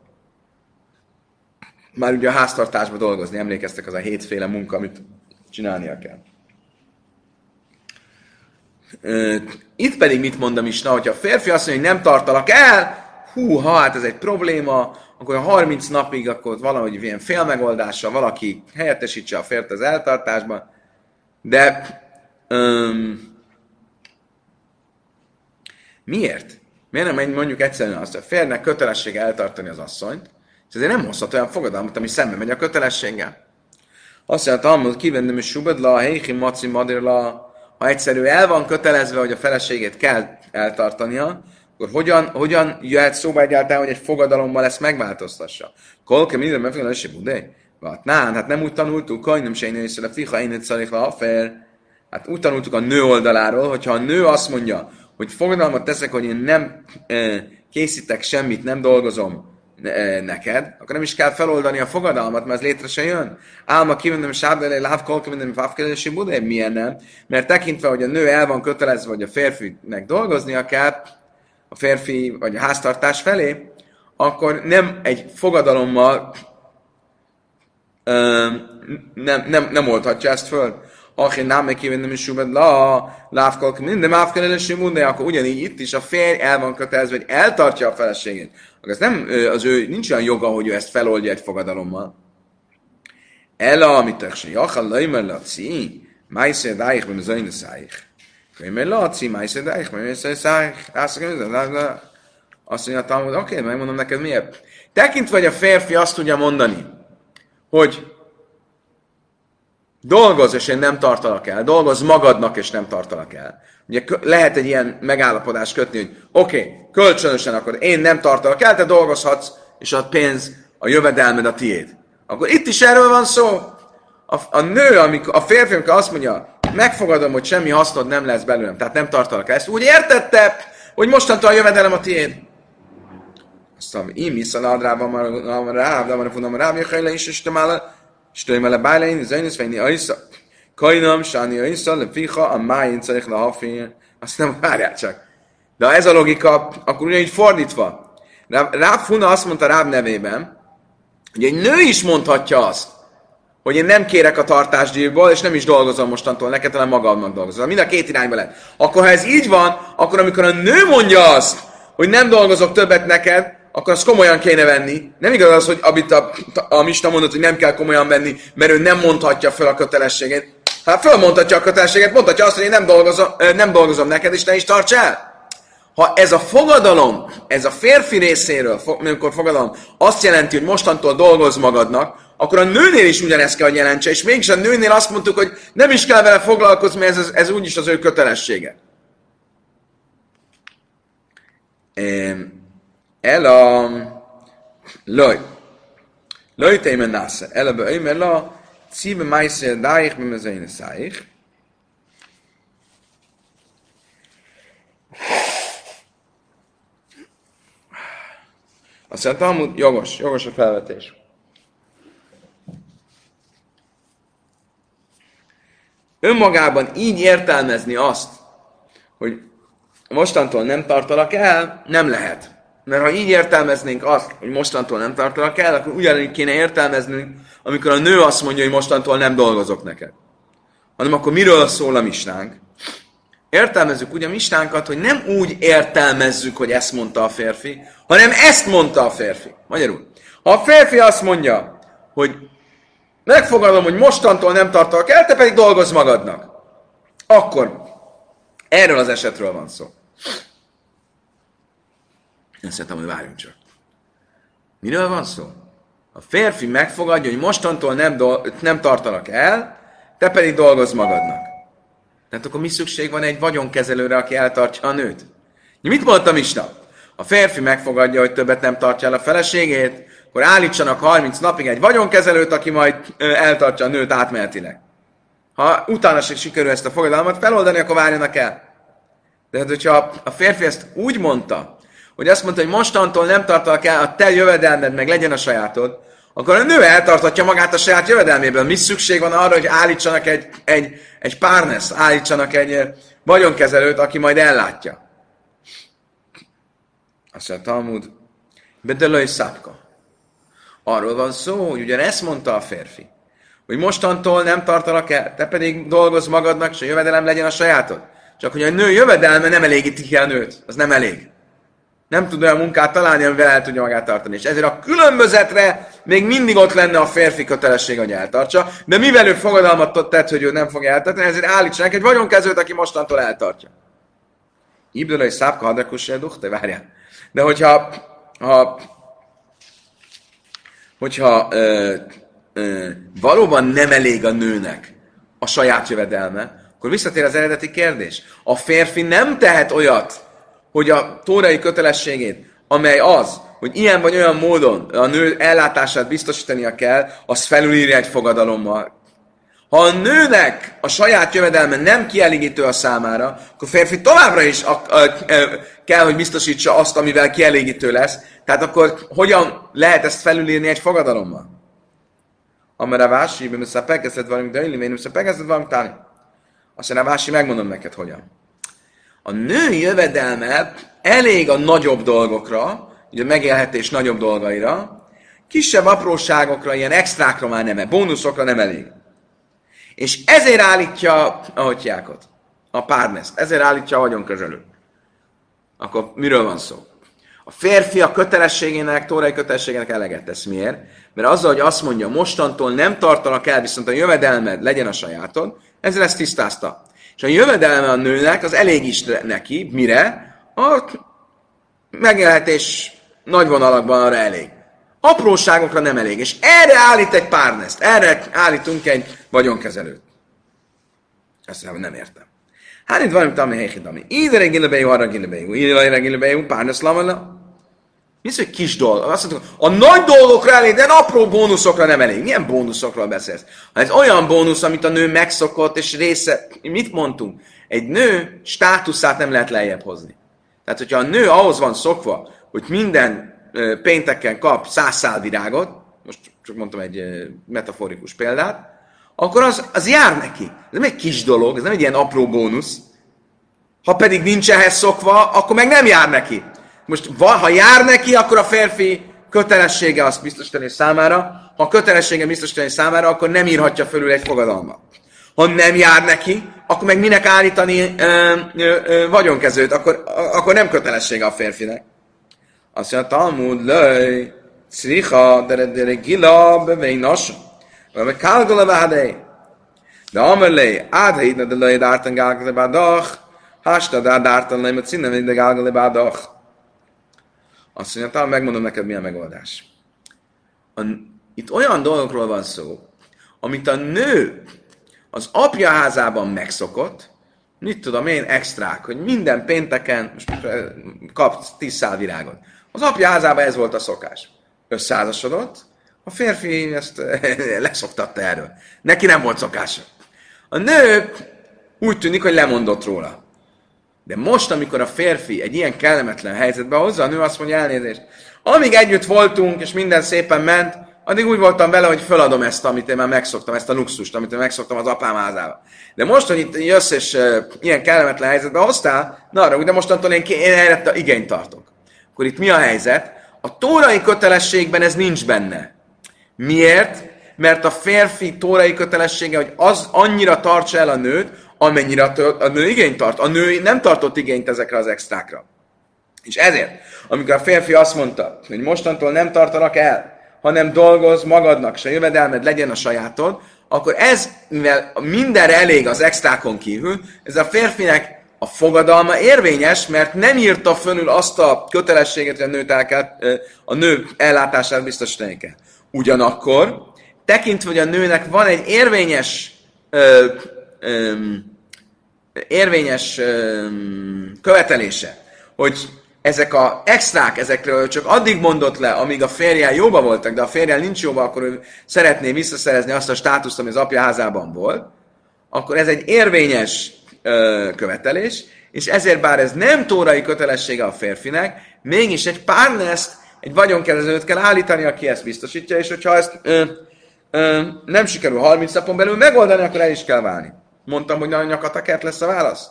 S1: Már ugye a háztartásban dolgozni, emlékeztek, az a hétféle munka, amit csinálnia kell. Itt pedig mit mondom is, na, hogyha a férfi azt mondja, hogy nem tartalak el, hú, ha hát ez egy probléma, akkor a harminc napig akkor valahogy ilyen félmegoldással valaki helyettesítse a férft az eltartásban, de um, miért? Miért nem mondjuk egyszerűen azt, hogy a férnek kötelessége eltartani az asszonyt, és ezért nem hozhat olyan fogadalmat, ami szembe megy a kötelességgel. Azt mondja, hogy kivennem is subadla, a heichi maci madirla, ha egyszerű el van kötelezve, hogy a feleségét kell eltartania, akkor hogyan, hogyan jöhet szóba egyáltalán, hogy egy fogadalommal ezt megváltoztassa? Kolke minden megfelelő se budé? Nán, hát nem úgy tanultuk, hogy nem se én észre, a fiha én szarik a fél. Hát úgy tanultuk a nő oldaláról, hogyha a nő azt mondja, hogy fogadalmat teszek, hogy én nem e, készítek semmit, nem dolgozom e, neked, akkor nem is kell feloldani a fogadalmat, mert ez létre se jön. Álma kivendem sábdelé, láv kolke minden fávkelési budé? Milyen nem? Mert tekintve, hogy a nő el van kötelezve, hogy a férfinek dolgoznia kell, a férfi vagy a háztartás felé, akkor nem egy fogadalommal ö, nem, nem, nem oldhatja ezt föl. Ha én nem megkívánnom is subad la, lávkolk minden mávkelelesi munde, akkor ugyanígy itt is a férj el van kötelezve, hogy eltartja a feleségét. Akkor ez nem az ő, nincs olyan joga, hogy ő ezt feloldja egy fogadalommal. Ela, amit tökse, jachal laimer laci, májszer dáich, ben zajne száich. Könyvben laci, májszer dáich, ben zajne száich. Azt mondja a Talmud, oké, okay, megmondom neked miért. Tekintve, hogy a férfi azt tudja mondani, hogy dolgozz, és én nem tartalak el. Dolgozz magadnak, és nem tartalak el. Ugye lehet egy ilyen megállapodást kötni, hogy oké, okay, kölcsönösen akkor én nem tartalak el, te dolgozhatsz, és a pénz, a jövedelmed a tiéd. Akkor itt is erről van szó. A, a nő, amikor, a férfi, amikor azt mondja, megfogadom, hogy semmi hasznod nem lesz belőlem, tehát nem tartalak el, ezt úgy értette, hogy mostantól a jövedelem a tiéd. Azt mondom, én vissza nadrában van ráv, de van a ráv, jöjjön is, és te már Stöjmele bájlein, zajnös fejni ajsza. Kajnam, sáni ajsza, lefiha, a májén szerik le hafén. Azt nem várjál csak. De ha ez a logika, akkor ugyanígy fordítva. Ráb Huna azt mondta Ráb nevében, hogy egy nő is mondhatja azt, hogy én nem kérek a tartásdíjból, és nem is dolgozom mostantól neked, hanem magamnak dolgozom. Mind a két irányba lehet. Akkor ha ez így van, akkor amikor a nő mondja azt, hogy nem dolgozok többet neked, akkor azt komolyan kéne venni. Nem igaz az, hogy amit a, a Misna mondott, hogy nem kell komolyan venni, mert ő nem mondhatja fel a kötelességét. Hát fölmondhatja a kötelességet, mondhatja azt, hogy én nem dolgozom, nem dolgozom neked, és ne is tarts el. Ha ez a fogadalom, ez a férfi részéről, amikor fogadalom, azt jelenti, hogy mostantól dolgozz magadnak, akkor a nőnél is ugyanezt kell, hogy jelentse, és mégis a nőnél azt mondtuk, hogy nem is kell vele foglalkozni, mert ez, ez úgyis az ő kötelessége. El a... Loj. Loj teimen násze. El a beöjmer la, cíbe májszél dáich, mi mezőjne száich. Azt mondta, hogy jogos, jogos a felvetés. Önmagában így értelmezni azt, hogy mostantól nem tartalak el, nem lehet. Mert ha így értelmeznénk azt, hogy mostantól nem tartalak el, akkor ugyanígy kéne értelmeznünk, amikor a nő azt mondja, hogy mostantól nem dolgozok neked. Hanem akkor miről szól a misnánk? Értelmezzük ugye a misnánkat, hogy nem úgy értelmezzük, hogy ezt mondta a férfi, hanem ezt mondta a férfi. Magyarul, ha a férfi azt mondja, hogy megfogadom, hogy mostantól nem tartalak el, te pedig dolgozz magadnak. Akkor erről az esetről van szó. Én szeretem, hogy várjunk csak. Miről van szó? A férfi megfogadja, hogy mostantól nem, do- nem tartalak el, te pedig dolgozz magadnak. Tehát akkor mi szükség van egy vagyonkezelőre, aki eltartja a nőt? Mit mondtam Isten? A férfi megfogadja, hogy többet nem tartja el a feleségét, akkor állítsanak harminc napig egy vagyonkezelőt, aki majd eltartja a nőt átmenetileg. Ha utána se sikerül ezt a fogadalmat feloldani, akkor várjanak el. De hát, hogyha a férfi ezt úgy mondta, hogy azt mondta, hogy mostantól nem tartalak el, a te jövedelmed meg legyen a sajátod, akkor a nő eltartatja magát a saját jövedelméből. Mi szükség van arra, hogy állítsanak egy, egy, egy párneszt, állítsanak egy vagyonkezelőt, aki majd ellátja. Azt mondja, Talmud, bedelőj szapka. Arról van szó, hogy ugyanezt mondta a férfi, hogy mostantól nem tartalak el, te pedig dolgozz magadnak, és a jövedelem legyen a sajátod. Csak hogy a nő jövedelme nem elégíti ki a nőt, az nem elég. Nem tud olyan munkát találni, amivel el tudja magát tartani. És ezért a különbözetre még mindig ott lenne a férfi kötelessége, hogy eltartsa, de mivel ő fogadalmat tett, hogy ő nem fogja eltartani, ezért állítsanak egy vagyonkezőt, aki mostantól eltartja. Ibdőle és szápka hadrakussá duhte, várjál. De hogyha, ha, hogyha ö, ö, valóban nem elég a nőnek a saját jövedelme, akkor visszatér az eredeti kérdés. A férfi nem tehet olyat, hogy a tórai kötelességét, amely az, hogy ilyen vagy olyan módon a nő ellátását biztosítania kell, az felülírja egy fogadalommal. Ha a nőnek a saját jövedelme nem kielégítő a számára, akkor a férfi továbbra is a, a, a, kell, hogy biztosítsa azt, amivel kielégítő lesz. Tehát akkor hogyan lehet ezt felülírni egy fogadalommal? Amara Vási, bőműszá pegeszed valamit, de én bőműszá pegeszed valamit, táni. Azt mondja, Vási, megmondom neked, hogyan. A nő jövedelme elég a nagyobb dolgokra, ugye a megélhetés nagyobb dolgaira, kisebb apróságokra, ilyen extrákra már nem, bónuszokra nem elég. És ezért állítja a hotyákot, a párneszt, ezért állítja a vagyonkezelőt. Akkor miről van szó? A férfi a kötelességének, tórai kötelességének eleget tesz. Miért? Mert azzal, hogy azt mondja, mostantól nem tartanak el, viszont a jövedelmed legyen a sajátod, ezzel ezt tisztázta. És a jövedelme a nőnek az elég is neki, mire? A megélhetés nagy vonalakban arra elég. Apróságokra nem elég. És erre állít egy párneszt, erre állítunk egy vagyonkezelőt. Ezt nem értem. Hát itt van, ami helyhidami. Ídere gilebejű, arra gilebejű, ídere gilebejű, párnesz lamala. Mi az, hogy kis dolog? Azt mondjuk, a nagy dolgokra elég, de apró bónuszokra nem elég. Milyen bónuszokról beszélsz? Ha ez olyan bónusz, amit a nő megszokott, és része, mit mondtunk? Egy nő státuszát nem lehet lejjebb hozni. Tehát, hogyha a nő ahhoz van szokva, hogy minden ö, pénteken kap száz szál virágot, most csak mondtam egy ö, metaforikus példát, akkor az, az jár neki. Ez nem egy kis dolog, ez nem egy ilyen apró bónusz. Ha pedig nincs ehhez szokva, akkor meg nem jár neki. most ha jár neki, akkor a férfi kötelessége azt biztosítani számára, ha a kötelessége biztosítani számára, akkor nem írhatja fölül egy fogadalmat. Ha nem jár neki, akkor meg minek állítani ö, ö, ö, vagyonkezőt, akkor, akkor nem kötelessége a férfinek. Azt mondja, Talmud, löj, Cricha, de gila, bevény nasa. Vagy kálgola vádej. De amelé, ádhaidna, de löj, dártan gálgola bádach. Hásta, de dártan löj, mert színem, de gálgola bádach. Azt mondja, talán megmondom neked, mi a megoldás. A, itt olyan dolgokról van szó, amit a nő az apja házában megszokott, mit tudom én, extrák, hogy minden pénteken most kap tíz szál virágot. Az apja házában ez volt a szokás. Összeházasodott, a férfi ezt leszoktatta erről. Neki nem volt szokása. A nő úgy tűnik, hogy lemondott róla. De most, amikor a férfi egy ilyen kellemetlen helyzetbe hozza, a nő azt mondja, elnézést. Amíg együtt voltunk, és minden szépen ment, addig úgy voltam vele, hogy feladom ezt, amit én már megszoktam, ezt a luxust, amit én megszoktam az apám házába. De most, hogy itt jössz, és uh, ilyen kellemetlen helyzetbe hoztál, na arra, de mostantól én, én erre igényt tartok. Akkor itt mi a helyzet? A tórai kötelességben ez nincs benne. Miért? Mert a férfi tórai kötelessége, hogy az annyira tartsa el a nőt, amennyire a nő igényt tart. A nő nem tartott igényt ezekre az extrákra. És ezért, amikor a férfi azt mondta, hogy mostantól nem tartanak el, hanem dolgoz magadnak, se jövedelmed legyen a sajátod, akkor ez, mivel mindenre elég az extrákon kívül, ez a férfinek a fogadalma érvényes, mert nem írta fölül azt a kötelességet, hogy a, nőt el kell, a nő ellátását biztosítani kell. Ugyanakkor, tekintve, hogy a nőnek van egy érvényes ö, ö, érvényes ö, követelése, hogy ezek az extrák, ezekről csak addig mondott le, amíg a férjel jóba voltak, de a férjel nincs jóba, akkor ő szeretné visszaszerezni azt a státuszt, ami az apja házában volt, akkor ez egy érvényes ö, követelés, és ezért bár ez nem tórai kötelessége a férfinek, mégis egy párneszt, egy vagyonkezelőt kell állítani, aki ezt biztosítja, és hogyha ezt ö, ö, nem sikerül harminc napon belül megoldani, akkor el is kell válni. Mondtam, hogy a nyakatakert lesz a válasz?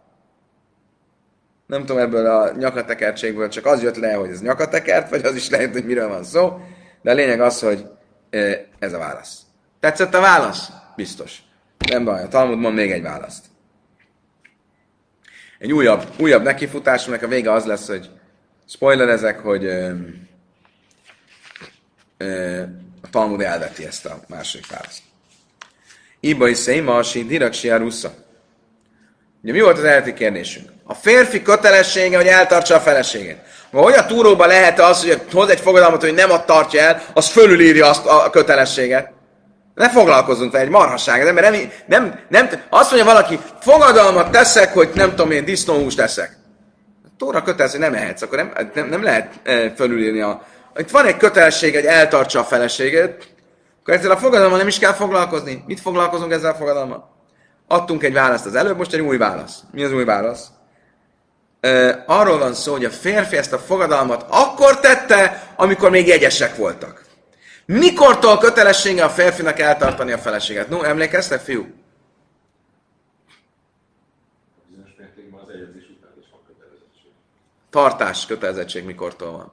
S1: Nem tudom, ebből a nyakatekertségből csak az jött le, hogy ez nyakatekert, vagy az is lehet, hogy miről van szó, de a lényeg az, hogy ez a válasz. Tetszett a válasz? Biztos. Nem baj, a Talmud mond még egy választ. Egy újabb, újabb nekifutásomnak a vége az lesz, hogy spoilerezek, hogy ö, ö, a Talmud elveti ezt a második választ. Iba is széma, si dirak rusza. Ugye mi volt az eredeti kérdésünk? A férfi kötelessége, hogy eltartsa a feleségét. Hogy a túróban lehet az, hogy hoz egy fogadalmat, hogy nem azt tartja el, az fölülírja azt a kötelességet. Ne foglalkozzunk vele, egy marhasság. Az ember nem, nem, nem, azt mondja valaki, fogadalmat teszek, hogy nem tudom én, disznóhúst teszek. A tóra kötelező, nem ehetsz, akkor nem, nem, nem lehet fölülírni a... Itt van egy kötelesség, hogy eltartsa a feleségét, akkor ezzel a fogadalmat nem is kell foglalkozni. Mit foglalkozunk ezzel a fogadalmat? Adtunk egy választ az előbb, most egy új válasz. Mi az új válasz? Uh, arról van szó, hogy a férfi ezt a fogadalmat akkor tette, amikor még jegyesek voltak. Mikortól kötelessége a férfinak eltartani a feleséget? No, emlékeztek, fiú?
S2: Bizonyos mértékben az egyezés után is van kötelezettség.
S1: Tartás kötelezettség mikortól van?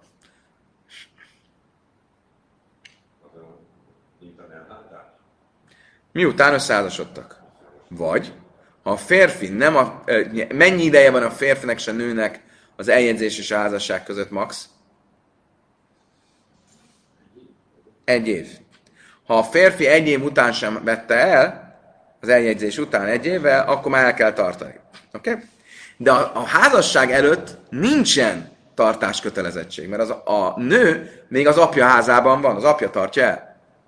S1: Miután összeházasodtak. Vagy, ha a férfi nem a... Mennyi ideje van a férfinek és a nőnek az eljegyzés és a házasság között max? Egy év. Ha a férfi egy év után sem vette el, az eljegyzés után egy évvel, akkor már el kell tartani. Oké? Okay? De a, a házasság előtt nincsen tartáskötelezettség, mert az, a nő még az apja házában van, az apja tartja el.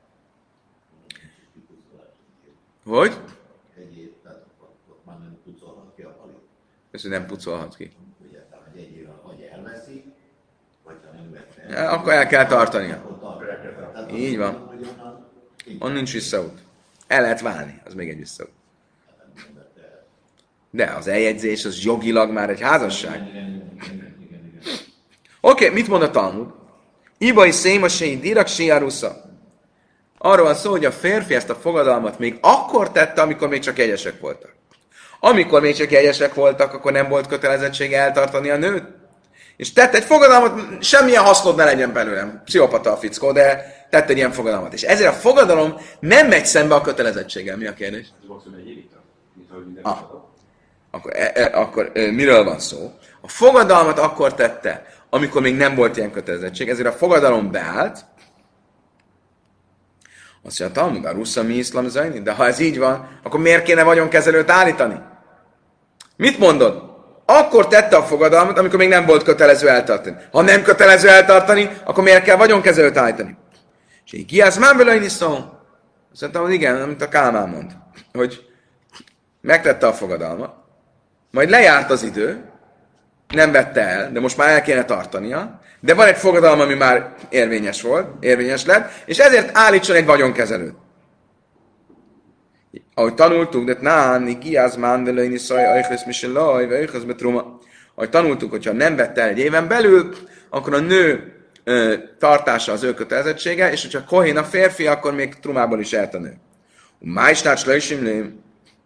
S1: Hogy?
S3: Egy év, tehát ott már nem pucolhat ki a palit.
S1: Ez, hogy nem pucolhat ki.
S3: Ugye, tehát hogy egy évvel vagy elveszi, vagy ha nem vette
S1: el. Akkor el kell tartania.
S3: Tehát
S1: így van.
S3: Onnan,
S1: onnan nincs visszaút. El lehet válni, az még egy visszaút. De az eljegyzés, az jogilag már egy házasság. Oké, okay, mit mond a Talmud? Ibai széma sei dirak siarusza. Arról van szó, hogy a férfi ezt a fogadalmat még akkor tette, amikor még csak jegyesek voltak. Amikor még csak jegyesek voltak, akkor nem volt kötelezettsége eltartani a nőt. És tett egy fogadalmat, semmilyen hasznod ne legyen belőlem. Pszichopata a fickó, de tett egy ilyen fogadalmat. És ezért a fogadalom nem megy szembe a kötelezettséggel. Mi a kérdés?
S2: Ez valószínűleg egy évig tart, mint ahogy minden
S1: Ah. Akkor, e, e, akkor e, miről van szó? A fogadalmat akkor tette, amikor még nem volt ilyen kötelezettség, ezért a fogadalom beállt. Azt mondja, Talmud, a russza mi iszlam zajni? De ha ez így van, akkor miért kéne vagyonkezelőt állítani? Mit mondod? Akkor tette a fogadalmat, amikor még nem volt kötelező eltartani. Ha nem kötelező eltartani, akkor miért kell vagyonkezelőt állítani? És így kiász már belőni szó. Azt mondtam, hogy igen, amit a Kálmán mond, hogy megtette a fogadalmat, majd lejárt az idő, nem vette el, de most már el kéne tartania, de van egy fogadalom, ami már érvényes volt, érvényes lett, és ezért állítson egy vagyonkezelőt. Ahogy tanultuk, de náni kiáz mándelőini szaj, ajköz miselaj, vagy ajköz betruma. Ahogy tanultuk, hogyha nem vette el egy éven belül, akkor a nő ö, tartása az ő kötelezettsége, és hogyha kohén a férfi, akkor még trumából is elt a nő. Májstárcs lejsimlém.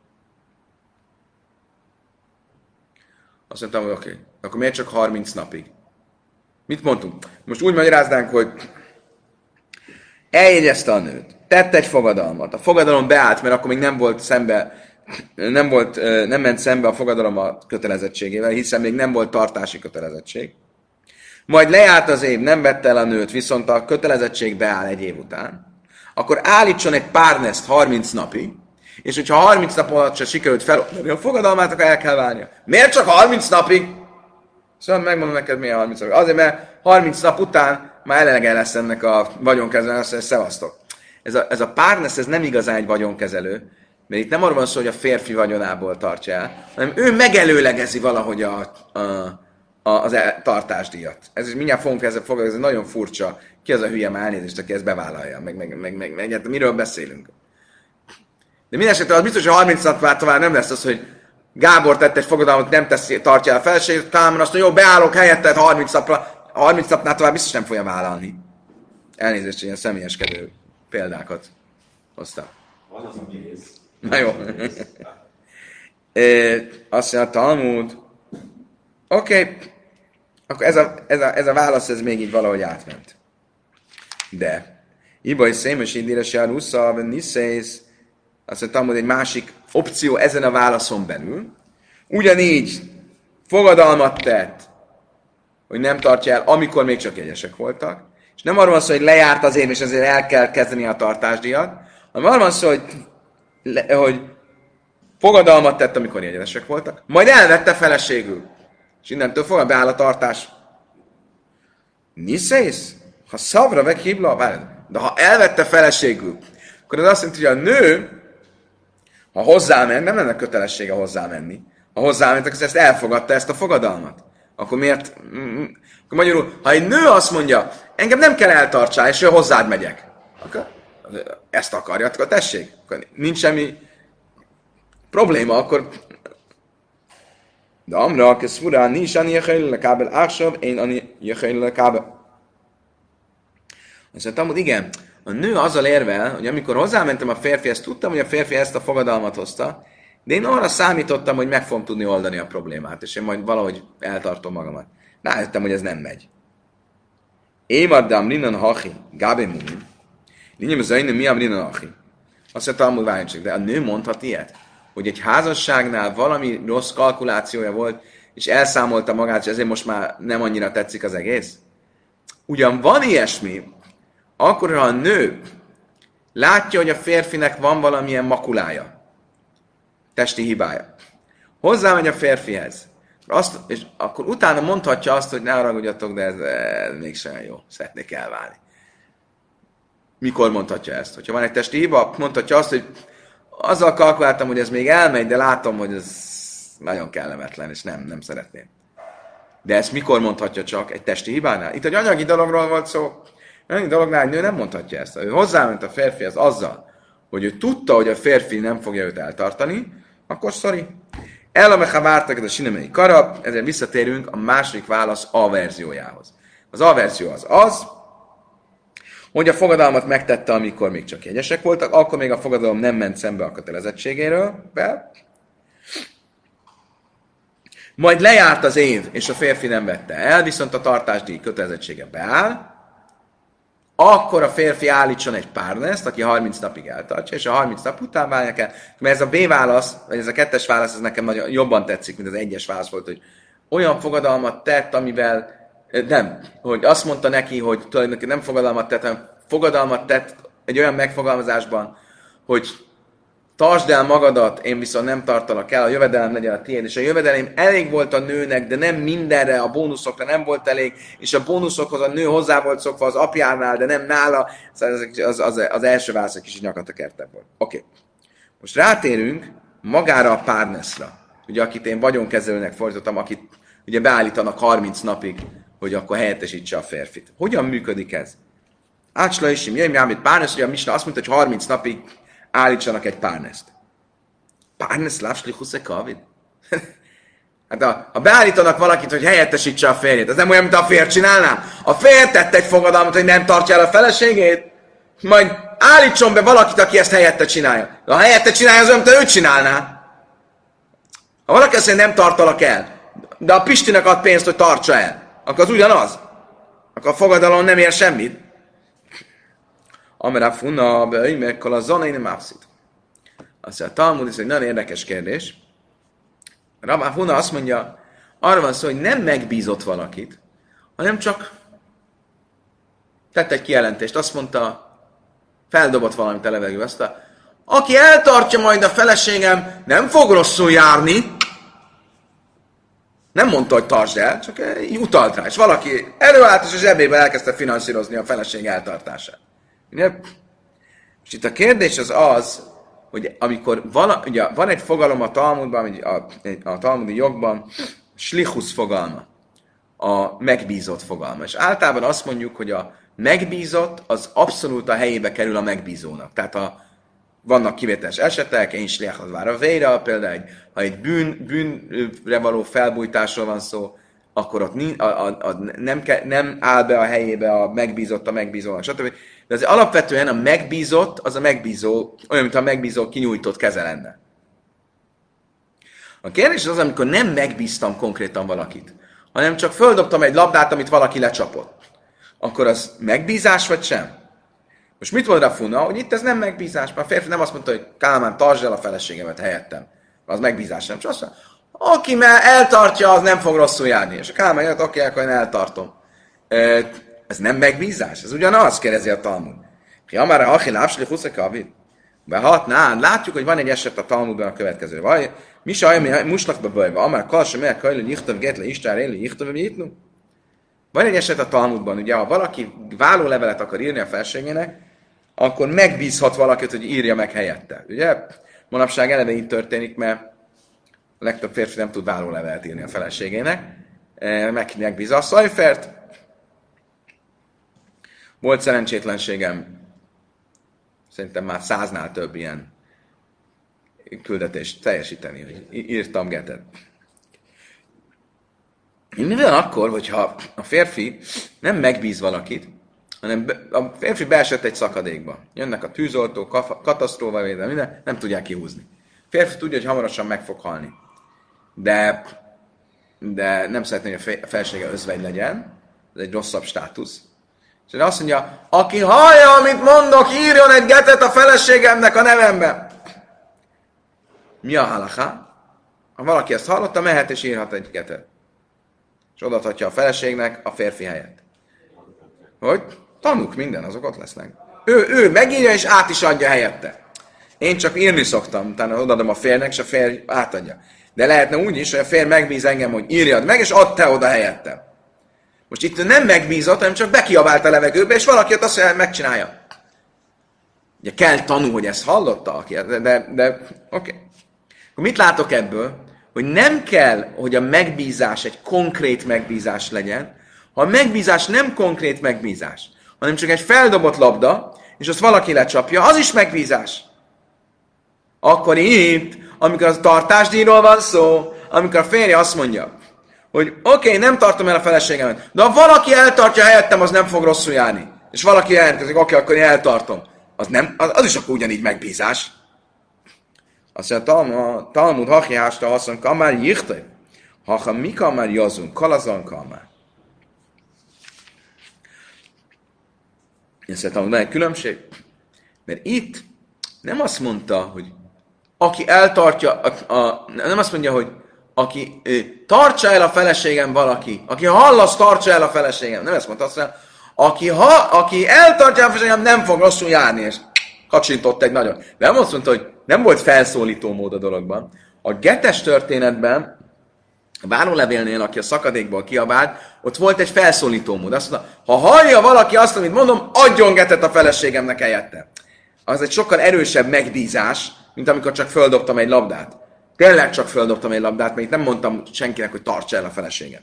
S1: Azt mondtam, hogy oké, okay. Akkor miért csak harminc napig? Mit mondtunk? Most úgy magyaráznánk, hogy eljegyezte a nőt, tett egy fogadalmat, a fogadalom beállt, mert akkor még nem volt szembe, nem, volt, nem ment szembe a fogadalom a kötelezettségével, hiszen még nem volt tartási kötelezettség. Majd lejárt az év, nem vette el a nőt, viszont a kötelezettség beáll egy év után, akkor állítson egy párneszt harminc napig, és hogyha harminc nap alatt se sikerült feloldani a fogadalmát, akkor el kell várnia. Miért csak harminc napig? Szóval megmondom neked, miért harminc napig. Azért, mert harminc nap után már elege lesz ennek a vagyonkezelő, azt mondja, szevasztok. Ez a, ez a párnesz, ez nem igazán egy vagyonkezelő, mert itt nem arról van szó, hogy a férfi vagyonából tartja el, hanem ő megelőlegezi valahogy a, a, a, az el, tartásdíjat. Ez is mindjárt fogunk ezzel foglalkozni, ez nagyon furcsa. Ki az a hülye már elnézést, aki ezt bevállalja, meg, meg, meg, meg, meg hát miről beszélünk. De minden esetre az biztos, hogy harminc nap már tovább nem lesz az, hogy Gábor tett egy fogadalmat, nem teszi, tartja el a feleségét, talán azt mondja, jó, beállok helyetted harminc napra, harminc napnál tovább biztos nem fogja vállalni. Elnézést, hogy ilyen személyeskedő példákat hoztam.
S2: Van az a méz.
S1: Na jó. e, azt mondja, Talmud. Oké. Okay. Akkor ez a, ez, a, ez a válasz, ez még így valahogy átment. De. Ibai szémes indíres jár usza, ben niszész. Azt mondja, Talmud, egy másik opció ezen a válaszon belül. Ugyanígy fogadalmat tett, hogy nem tartja el, amikor még csak jegyesek voltak. És nem arról van szó, hogy lejárt az év, és ezért el kell kezdeni a tartásdíjat, hanem arról van szó, hogy, le, hogy fogadalmat tett, amikor jegyesek voltak, majd elvette feleségül. És innentől fogva beáll a tartás. Niszész? Ha szavra meg hibla, várj, de ha elvette feleségül, akkor az azt jelenti, hogy a nő, ha hozzámen, nem lenne kötelessége hozzámenni. Ha hozzámentek, akkor ezt elfogadta, ezt a fogadalmat. Akkor miért? Akkor magyarul, ha egy nő azt mondja, engem nem kell eltartsál, és ő hozzád megyek, akkor ezt akarja, akkor tessék. Akkor nincs semmi probléma, akkor de amra, aki szfurán, nincs annyi jöjjön le kábel ársav, én annyi jöjjön le kábel. Azt mondtam, hogy igen, a nő azzal érvel, hogy amikor hozzámentem a férfihez, tudtam, hogy a férfi ezt a fogadalmat hozta, de én arra számítottam, hogy meg fogom tudni oldani a problémát, és én majd valahogy eltartom magamat. Rájöttem, hogy ez nem megy. Émaddám linan hachi, gábé mumi. Linyem zajnő miam linan hachi. Azt mondta, hogy várjunk csak, de a nő mondhat ilyet, hogy egy házasságnál valami rossz kalkulációja volt, és elszámolta magát, és ezért most már nem annyira tetszik az egész. Ugyan van ilyesmi, akkor, ha a nő látja, hogy a férfinek van valamilyen makulája, testi hibája, hozzámegy a férfihez, azt, és akkor utána mondhatja azt, hogy ne haragudjatok, de ez, ez mégsem jó, szeretnék elválni. Mikor mondhatja ezt? Hogyha van egy testi hiba, mondhatja azt, hogy azzal kalkuláltam, hogy ez még elmegy, de látom, hogy ez nagyon kellemetlen, és nem, nem szeretném. De ezt mikor mondhatja csak? Egy testi hibánál? Itt egy anyagi dologról volt szó. Anyagi dolognál egy nő nem mondhatja ezt. Ő hozzáment a férfihez azzal, hogy ő tudta, hogy a férfi nem fogja őt eltartani, akkor sorry. Elamecha vártak ez a sinemei kara, ezért visszatérünk a második válasz A verziójához. Az A verzió az az, hogy a fogadalmat megtette, amikor még csak jegyesek voltak, akkor még a fogadalom nem ment szembe a kötelezettségéről. Be. majd lejárt az év, és a férfi nem vette el, viszont a tartásdíj kötelezettsége beáll, akkor a férfi állítson egy párneszt, aki harminc napig eltartja, és a harminc nap után válják el. Mert ez a B válasz, vagy ez a kettes válasz, ez nekem nagyon jobban tetszik, mint az egyes válasz volt, hogy olyan fogadalmat tett, amivel nem, hogy azt mondta neki, hogy tulajdonképpen nem fogadalmat tett, hanem fogadalmat tett egy olyan megfogalmazásban, hogy tartsd el magadat, én viszont nem tartalak el, a jövedelem legyen a tiéd, és a jövedelem elég volt a nőnek, de nem mindenre, a bónuszokra nem volt elég, és a bónuszokhoz a nő hozzá volt szokva az apjánál, de nem nála, az, az, az, az első válasz egy kicsit nyakatekertebb volt. Oké. Okay. Most rátérünk magára a párneszra, ugye akit én vagyonkezelőnek fordítottam, akit ugye beállítanak harminc napig, hogy akkor helyettesítse a férfit. Hogyan működik ez? Ácsla is, mi amit párnesz, ugye a Misna azt mondta, hogy harminc napig állítsanak egy párneszt. Párnesz lávsli husze kavid? Hát a, ha beállítanak valakit, hogy helyettesítse a férjét, az nem olyan, mint a férj csinálná? A férj tett egy fogadalmat, hogy nem tartja el a feleségét, majd állítson be valakit, aki ezt helyette csinálja. De ha helyette csinálja, az olyan, mint ő csinálná. Ha valaki azt mondja, nem tartalak el, de a Pistinek ad pénzt, hogy tartsa el, akkor az ugyanaz. Akkor a fogadalom nem ér semmit. Amera funna, beöjmekkal a zanain nem ápszít. Azt mondja, a Talmud, ez egy nagyon érdekes kérdés. Rabá Funa azt mondja, arra van szó, hogy nem megbízott valakit, hanem csak tett egy kijelentést. Azt mondta, feldobott valamit a levegő. Azt mondta, aki eltartja majd a feleségem, nem fog rosszul járni. Nem mondta, hogy tartsd el, csak így utalt rá. És valaki előállt, és a zsebébe elkezdte finanszírozni a feleség eltartását. És itt a kérdés az az, hogy amikor vala, ugye van egy fogalom a Talmudban, a, a talmudi jogban, slichus fogalma, a megbízott fogalma. És általában azt mondjuk, hogy a megbízott az abszolút a helyébe kerül a megbízónak. Tehát a, vannak kivételes esetek, én is liachad vár a véra, például egy, ha egy bűn, bűnre való felbújtásról van szó, akkor ott a, a, a, nem, ke, nem áll be a helyébe a megbízott a megbízónak, stb. De azért alapvetően a megbízott, az a megbízó, olyan, mint a megbízó kinyújtott keze lenne. A kérdés az, amikor nem megbíztam konkrétan valakit, hanem csak földobtam egy labdát, amit valaki lecsapott. Akkor az megbízás vagy sem? Most mit mond Rafuna, hogy itt ez nem megbízás, mert a férfi nem azt mondta, hogy Kálmán, tartsd el a feleségemet helyettem. Az megbízás nem. Csak azt mondja, aki már eltartja, az nem fog rosszul járni. És a Kálmán jött, oké, akkor én eltartom. Ez nem megbízás? Ez ugyanaz, kérdezi a Talmud. Ha már a hachil ápsli huszekavid, behatná, látjuk, hogy van egy eset a Talmudban a következő. Vaj, mi sajmi muslakba bajba, amár kalsa meg kajlő nyíhtav getle istár élő nyíhtav nyítnu. Van egy eset a Talmudban, ugye, ha valaki vállólevelet akar írni a feleségének, akkor megbízhat valakit, hogy írja meg helyette. Ugye? Manapság eleve így történik, mert a legtöbb férfi nem tud vállólevelet írni a feleségének. Meg, megbízza a Szajfert. Volt szerencsétlenségem, szerintem már száznál több ilyen küldetést teljesíteni, hogy írtam getet. Mi van akkor, hogyha a férfi nem megbíz valakit, hanem a férfi beesett egy szakadékba. Jönnek a tűzoltók, katasztrófa védelem, minden, nem tudják kihúzni. A férfi tudja, hogy hamarosan meg fog halni. De, de nem szeretné, hogy a felesége özvegy legyen. Ez egy rosszabb státusz. És azt mondja, aki hallja, amit mondok, írjon egy getet a feleségemnek a nevemben. Mi a halaká? Ha valaki ezt hallotta, mehet és írhat egy getet. És odaadhatja a feleségnek a férfi helyett. Hogy? Tanúk, minden, azok ott lesznek. Ő, ő megírja és át is adja helyette. Én csak írni szoktam, utána odaadom a férnek, és a férj átadja. De lehetne úgy is, hogy a férj megbíz engem, hogy írjad meg, és add te oda helyette. Most itt nem megbízott, hanem csak bekiabált a levegőbe, és valaki ott azt mondja, hogy megcsinálja. Ugye kell tanul, hogy ezt hallotta, de, de, de oké. Okay. Akkor mit látok ebből? Hogy nem kell, hogy a megbízás egy konkrét megbízás legyen, ha a megbízás nem konkrét megbízás, hanem csak egy feldobott labda, és azt valaki lecsapja, az is megbízás. Akkor itt, amikor a tartásdíjról van szó, amikor a férje azt mondja, hogy oké, okay, nem tartom el a feleségemet, de ha valaki eltartja helyettem, az nem fog rosszul járni. És valaki jelentkezik, oké, okay, akkor én eltartom. Az, nem, az, az is akkor ugyanígy megbízás. Azt mondja, a Talmud, hachiásta, azt mondja, kamár jírtaj. Ha ha mi kamár jazunk, kalazan kamár. Én szeretem, hogy van egy különbség. Mert itt nem azt mondta, hogy aki eltartja, a, a, nem azt mondja, hogy aki ö, tartsa el a feleségem valaki, aki hallasz, tartsa el a feleségem. Nem ezt mondta, azt mondja, aki, ha, aki eltartja a feleségem, nem fog rosszul járni, és kacsintott egy nagyon. De nem azt mondta, hogy nem volt felszólító mód a dologban. A getes történetben, a várólevélnél, aki a szakadékból kiabált, ott volt egy felszólító mód. Azt mondta, ha hallja valaki azt, amit mondom, adjon getet a feleségemnek helyette. Az egy sokkal erősebb megbízás, mint amikor csak földobtam egy labdát. Tényleg csak földobtam egy labdát, mert itt nem mondtam senkinek, hogy tartsa el a feleségem.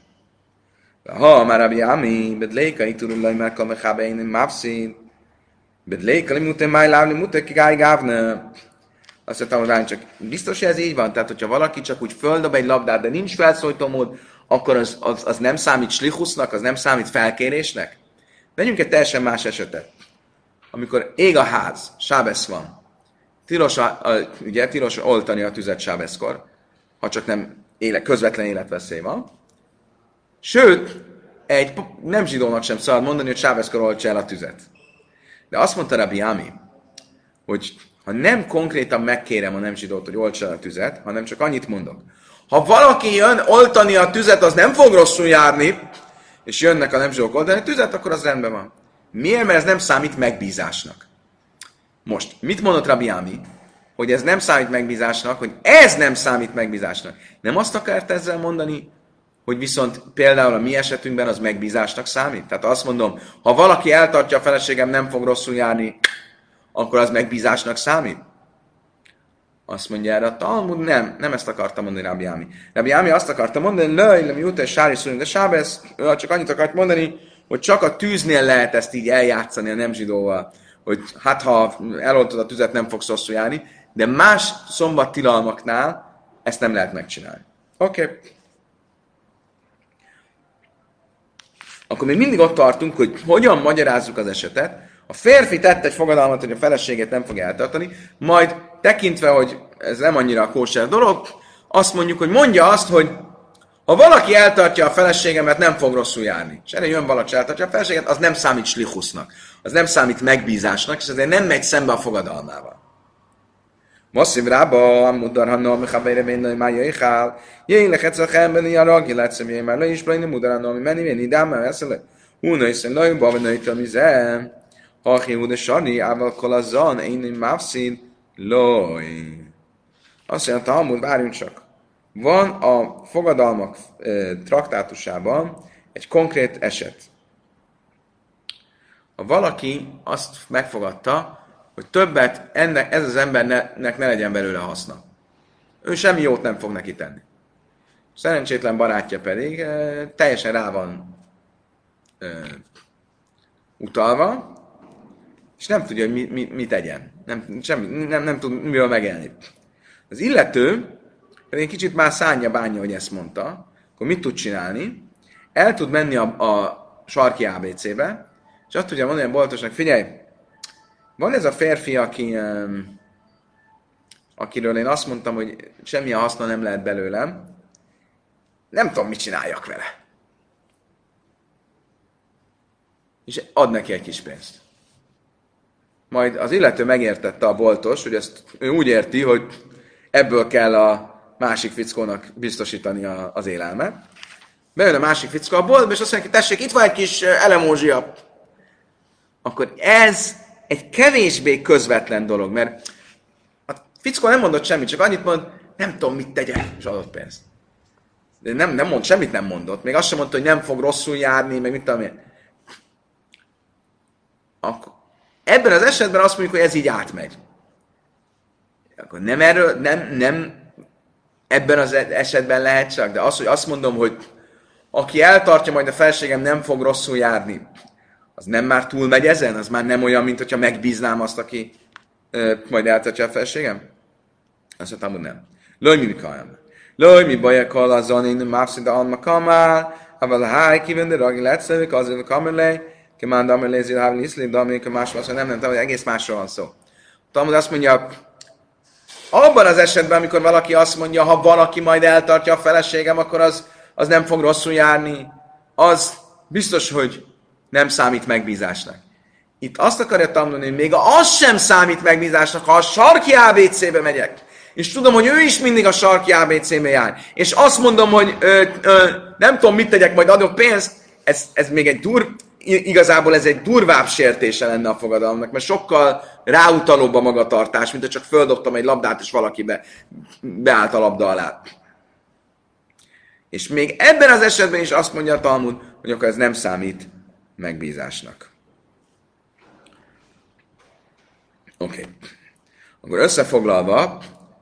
S1: Ha már Rabbi Ami, bedléka, itt tudod, hogy megkal mechábe én mávszín, bedléka, limuté, máj lávni, muté, kigáj gávne. Azt mondtam, hogy ránk csak biztos, hogy ez így van. Tehát, hogyha valaki csak úgy földob egy labdát, de nincs felszólító mód, akkor az, az, az nem számít slichusznak, az nem számít felkérésnek. Vegyünk egy teljesen más esetet. Amikor ég a ház, sábesz van, tilos, a, a, ugye, tilos oltani a tüzet sábeszkor, ha csak nem éle, közvetlen életveszély van. Sőt, egy nem zsidónak sem szabad mondani, hogy sábeszkor oltsa el a tüzet. De azt mondta Rabbi Ami, hogy ha nem konkrétan megkérem a nem zsidót, hogy oltsa el a tüzet, hanem csak annyit mondok. Ha valaki jön oltani a tüzet, az nem fog rosszul járni, és jönnek a nem zsidók oltani a tüzet, akkor az rendben van. Miért? Mert ez nem számít megbízásnak. Most, mit mondott Rabbi Ami? Hogy ez nem számít megbízásnak, hogy ez nem számít megbízásnak. Nem azt akart ezzel mondani, hogy viszont például a mi esetünkben az megbízásnak számít? Tehát azt mondom, ha valaki eltartja a feleségem, nem fog rosszul járni, akkor az megbízásnak számít? Azt mondja erre a Talmud, nem, nem ezt akarta mondani Rabbi Ami. Rabbi Ami azt akarta mondani, löj, lemi utány, sári szülünk, de sábesz, ő csak annyit akart mondani, hogy csak a tűznél lehet ezt így eljátszani a nem zsidóval, hogy hát ha eloltod a tüzet, nem fogsz rosszul járni, de más szombattilalmaknál ezt nem lehet megcsinálni. Oké. Okay. Akkor még mindig ott tartunk, hogy hogyan magyarázzuk az esetet. A férfi tett egy fogadalmat, hogy a feleségét nem fogja eltartani, majd tekintve, hogy ez nem annyira a kóser dolog, azt mondjuk, hogy mondja azt, hogy ha valaki eltartja a feleségemet, nem fog rosszul járni. És erre jön valaki, eltartja a feleséget, az nem számít slichusznak, az nem számít megbízásnak, és ezért nem megy szembe a fogadalmával. Masszív rába, amudar hanna, mechabeire bénai mája éjjel, jöjjnek egyszer helyenben, a ragi látszom, jöjjön már le is, plajni mudar hanna, ami menni, menni, de már eszele. Húna hiszen nagyon bavanait, ami zem. Ha hívud sani, ával kolazan, én mávszín, loj. Azt mondja, Talmud, várjunk csak. Van a fogadalmak e, traktátusában egy konkrét eset. Ha valaki azt megfogadta, hogy többet ennek, ez az embernek ne legyen belőle haszna. Ő semmi jót nem fog neki tenni. Szerencsétlen barátja pedig e, teljesen rá van e, utalva, és nem tudja, hogy mi, mi, mit tegyen. Nem, semmi, nem, nem tud mivel megélni. Az illető pedig kicsit már szánja bánja, hogy ezt mondta, akkor mit tud csinálni? El tud menni a, a sarki á bé cé-be, és azt tudja mondani a boltosnak, figyelj, van ez a férfi, aki, um, akiről én azt mondtam, hogy semmilyen haszna nem lehet belőlem, nem tudom, mit csináljak vele. És ad neki egy kis pénzt. Majd az illető megértette a boltos, hogy ezt ő úgy érti, hogy ebből kell a másik fickónak biztosítani a, az élelmet. Bejön a másik fickó a boltba, és azt mondja, tessék, itt van egy kis elemózsia. Akkor ez egy kevésbé közvetlen dolog, mert a fickó nem mondott semmit, csak annyit mond, nem tudom, mit tegyek, és adott pénzt. De nem, nem mond, semmit nem mondott. Még azt sem mondta, hogy nem fog rosszul járni, meg mit tudom én. Akkor ebben az esetben azt mondjuk, hogy ez így átmegy. Akkor nem erről, nem, nem ebben az esetben lehet csak, de az, hogy azt mondom, hogy aki eltartja, majd a feleségem nem fog rosszul járni, az nem már túlmegy ezen? Az már nem olyan, mint hogyha megbíznám azt, aki ö, majd eltartja a feleségem? Azt mondtam, hogy nem. Lőj mi mikajam. Lőj mi bajakal azon, én mászid a alma kamál, aval a háj kívül, ragi lehetszövük, azért a kamerlej, kemán damerlézil, hávli iszlém, damerlézil, másról van szó, nem, nem, nem, egész másról van szó. Talmud azt mondja, abban az esetben, amikor valaki azt mondja, ha valaki majd eltartja a feleségem, akkor az az nem fog rosszul járni, az biztos, hogy nem számít megbízásnak. Itt azt akarja tanulni, hogy még az sem számít megbízásnak, ha a sarki á bé cé-be megyek, és tudom, hogy ő is mindig a sarki á bé cé-be jár, és azt mondom, hogy ö, ö, nem tudom, mit tegyek, majd adok pénzt, ez, ez még egy dur, igazából ez egy durvább sértése lenne a fogadalomnak, mert sokkal ráutalóbb a magatartás, mint ha csak földobtam egy labdát, és valaki be, beállt a labda alá. És még ebben az esetben is azt mondja a Talmud, hogy akkor ez nem számít megbízásnak. Oké. Okay. Akkor összefoglalva,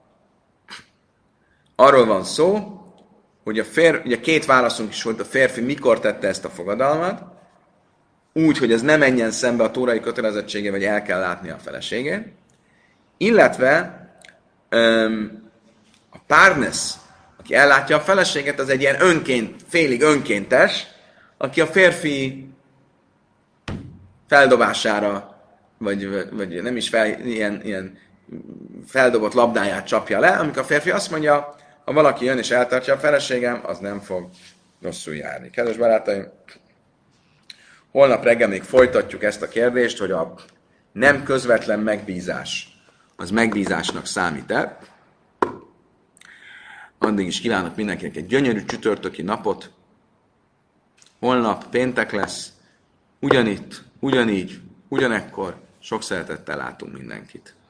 S1: arról van szó, hogy a férfi, ugye két válaszunk is volt, a férfi mikor tette ezt a fogadalmat, úgy, hogy ez ne menjen szembe a tórai kötelezettsége, vagy el kell látni a feleségét, illetve öm, a párnesz, aki ellátja a feleséget, az egy ilyen önként, félig önkéntes, aki a férfi feldobására, vagy, vagy nem is fel, ilyen, ilyen feldobott labdáját csapja le, amikor a férfi azt mondja, ha valaki jön és eltartja a feleségem, az nem fog rosszul járni. Kedves barátaim, holnap reggel még folytatjuk ezt a kérdést, hogy a nem közvetlen megbízás, az megbízásnak számít-e. Addig is kívánok mindenkinek egy gyönyörű csütörtöki napot. Holnap péntek lesz, ugyanitt, ugyanígy, ugyanekkor. Sok szeretettel látunk mindenkit.